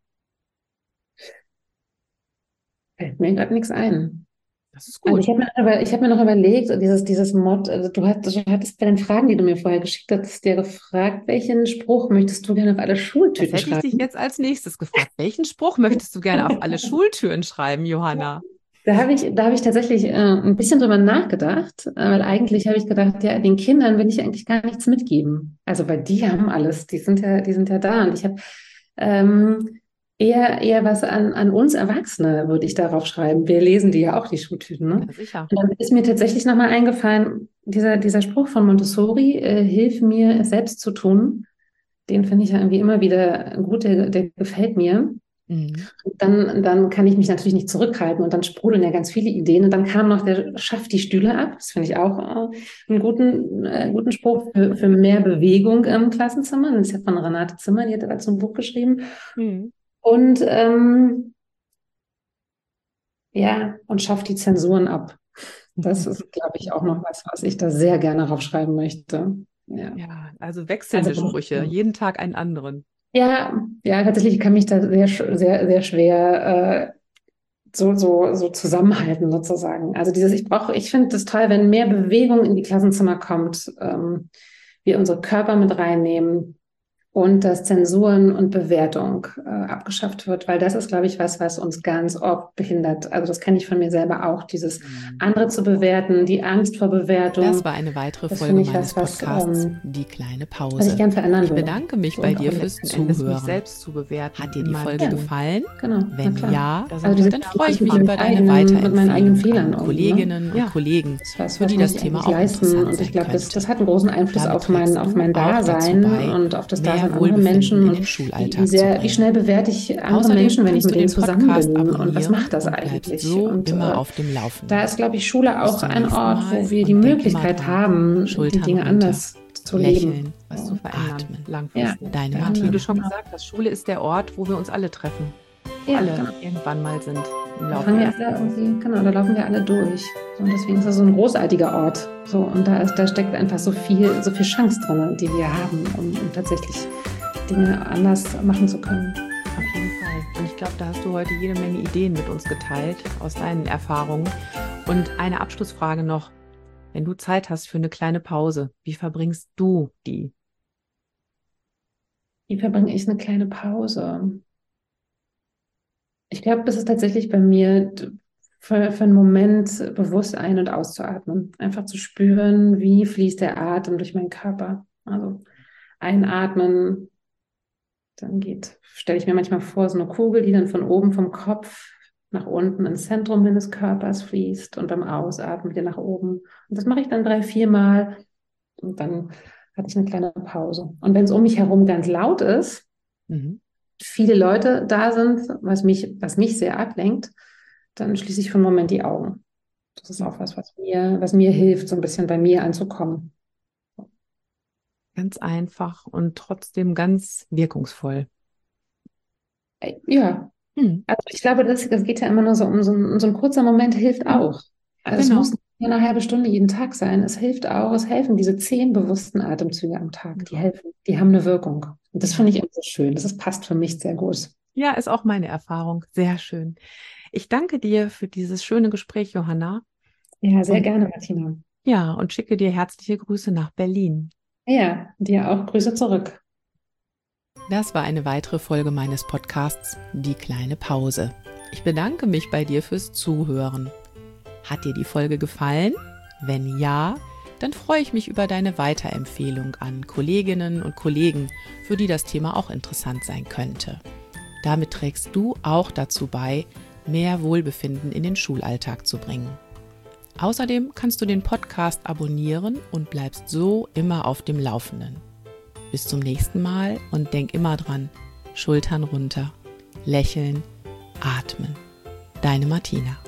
Fällt mir gerade nichts ein. Das ist Also gut. ich hab mir noch überlegt, dieses Mod, also du hattest bei den Fragen, die du mir vorher geschickt hast, dir gefragt, welchen Spruch möchtest du gerne auf alle Das Schultüten hätte ich dich schreiben? jetzt als nächstes gefragt. Welchen Spruch möchtest du gerne auf alle Schultüren schreiben, Johanna? Da habe ich tatsächlich ein bisschen drüber nachgedacht, weil eigentlich habe ich gedacht, ja, den Kindern will ich eigentlich gar nichts mitgeben. Also, weil die haben alles, die sind ja da. Und ich habe ähm, eher was an uns Erwachsene, würde ich darauf schreiben. Wir lesen die ja auch, die Schultüten, ne? Ja, sicher. Und dann ist mir tatsächlich nochmal eingefallen, dieser Spruch von Montessori, hilf mir, es selbst zu tun. Den finde ich ja irgendwie immer wieder gut, der gefällt mir. Mhm. Dann kann ich mich natürlich nicht zurückhalten und dann sprudeln ja ganz viele Ideen. Und dann kam noch der Schafft die Stühle ab. Das finde ich auch einen guten Spruch für mehr Bewegung im Klassenzimmer. Das ist ja von Renate Zimmer, die hat dazu ein Buch geschrieben. Mhm. Und ja, und schafft die Zensuren ab. Das ist, glaube ich, auch noch was ich da sehr gerne draufschreiben möchte. Ja, Ja, also also wechselnde Sprüche, jeden Tag einen anderen. ja, tatsächlich kann mich da sehr schwer so zusammenhalten sozusagen. Also ich finde das toll, wenn mehr Bewegung in die Klassenzimmer kommt, wir unsere Körper mit reinnehmen und dass Zensuren und Bewertung abgeschafft wird, weil das ist, glaube ich, was uns ganz oft behindert. Also das kenne ich von mir selber auch, dieses andere zu bewerten, die Angst vor Bewertung. Das war eine weitere Das Folge finde ich meines was, Podcasts, Die kleine was ich Pause. gern verändern Ich würde. bedanke mich So, bei und dir auch fürs letzten Endes mich Zuhören. selbst zu bewerten. Hat dir in die meinem Folge Leben. gefallen? Genau, na Wenn klar. ja, Also diese dann freue ich mich mit über deine mit meinen eigenen Weiterempfehlung Fehlern an um, Kolleginnen ne? und Kollegen, Das für die muss das ich Thema eigentlich auch leisten. interessant Und sein ich glaube, könnte. das hat einen großen Einfluss Damit auf mein trägst du auch Dasein dazu bei, und auf das mehr Dasein anderer Wohlbefinden Menschen in und den Schulalltag zu wie bringen. schnell bewerte ich andere Außerdem Menschen, wenn ich kannst mit du denen den zusammen Podcast bin. Und was abonnieren macht das und bleibst eigentlich? so Und immer auf dem Laufenden. da ist, glaube ich, Schule Bis auch zum ein nächsten Ort, Mal wo wir die und denk immer Möglichkeit dran, haben, die Schultern Dinge runter, anders zu leben. lächeln, Was zu verändern, atmen. langfristig. Ja, Deine verändern. Wie du schon Martina. gesagt hast, Schule ist der Ort, wo wir uns alle treffen. Ja, Alle genau. irgendwann mal sind im Da Laufe fangen wir des alle irgendwie, genau, da laufen wir alle durch. So, und deswegen ist das so ein großartiger Ort. So, und da steckt einfach so viel Chance drin, die wir haben, um tatsächlich Dinge anders machen zu können. Auf jeden Fall. Und ich glaube, da hast du heute jede Menge Ideen mit uns geteilt aus deinen Erfahrungen. Und eine Abschlussfrage noch. Wenn du Zeit hast für eine kleine Pause, wie verbringst du die? Wie verbringe ich eine kleine Pause? Ich glaube, das ist tatsächlich bei mir für einen Moment bewusst ein- und auszuatmen. Einfach zu spüren, wie fließt der Atem durch meinen Körper. Also einatmen, dann stelle ich mir manchmal vor, so eine Kugel, die dann von oben vom Kopf nach unten ins Zentrum meines Körpers fließt und beim Ausatmen wieder nach oben. Und das mache ich dann 3, 4 Mal und dann hatte ich eine kleine Pause. Und wenn es um mich herum ganz laut ist, viele Leute da sind, was mich sehr ablenkt, dann schließe ich für einen Moment die Augen. Das ist auch was mir hilft, so ein bisschen bei mir anzukommen. Ganz einfach und trotzdem ganz wirkungsvoll. Ja, also ich glaube, das geht ja immer nur so so ein kurzer Moment hilft auch. Also es Genau. muss nicht eine halbe Stunde jeden Tag sein. Es hilft auch, es helfen diese 10 bewussten Atemzüge am Tag. Die helfen, die haben eine Wirkung. Und das finde ich immer so schön. Das passt für mich sehr gut. Ja, ist auch meine Erfahrung. Sehr schön. Ich danke dir für dieses schöne Gespräch, Johanna. Ja, sehr gerne, Martina. Ja, und schicke dir herzliche Grüße nach Berlin. Ja, dir auch Grüße zurück. Das war eine weitere Folge meines Podcasts Die kleine Pause. Ich bedanke mich bei dir fürs Zuhören. Hat dir die Folge gefallen? Wenn ja, dann freue ich mich über deine Weiterempfehlung an Kolleginnen und Kollegen, für die das Thema auch interessant sein könnte. Damit trägst du auch dazu bei, mehr Wohlbefinden in den Schulalltag zu bringen. Außerdem kannst du den Podcast abonnieren und bleibst so immer auf dem Laufenden. Bis zum nächsten Mal und denk immer dran, Schultern runter, lächeln, atmen. Deine Martina.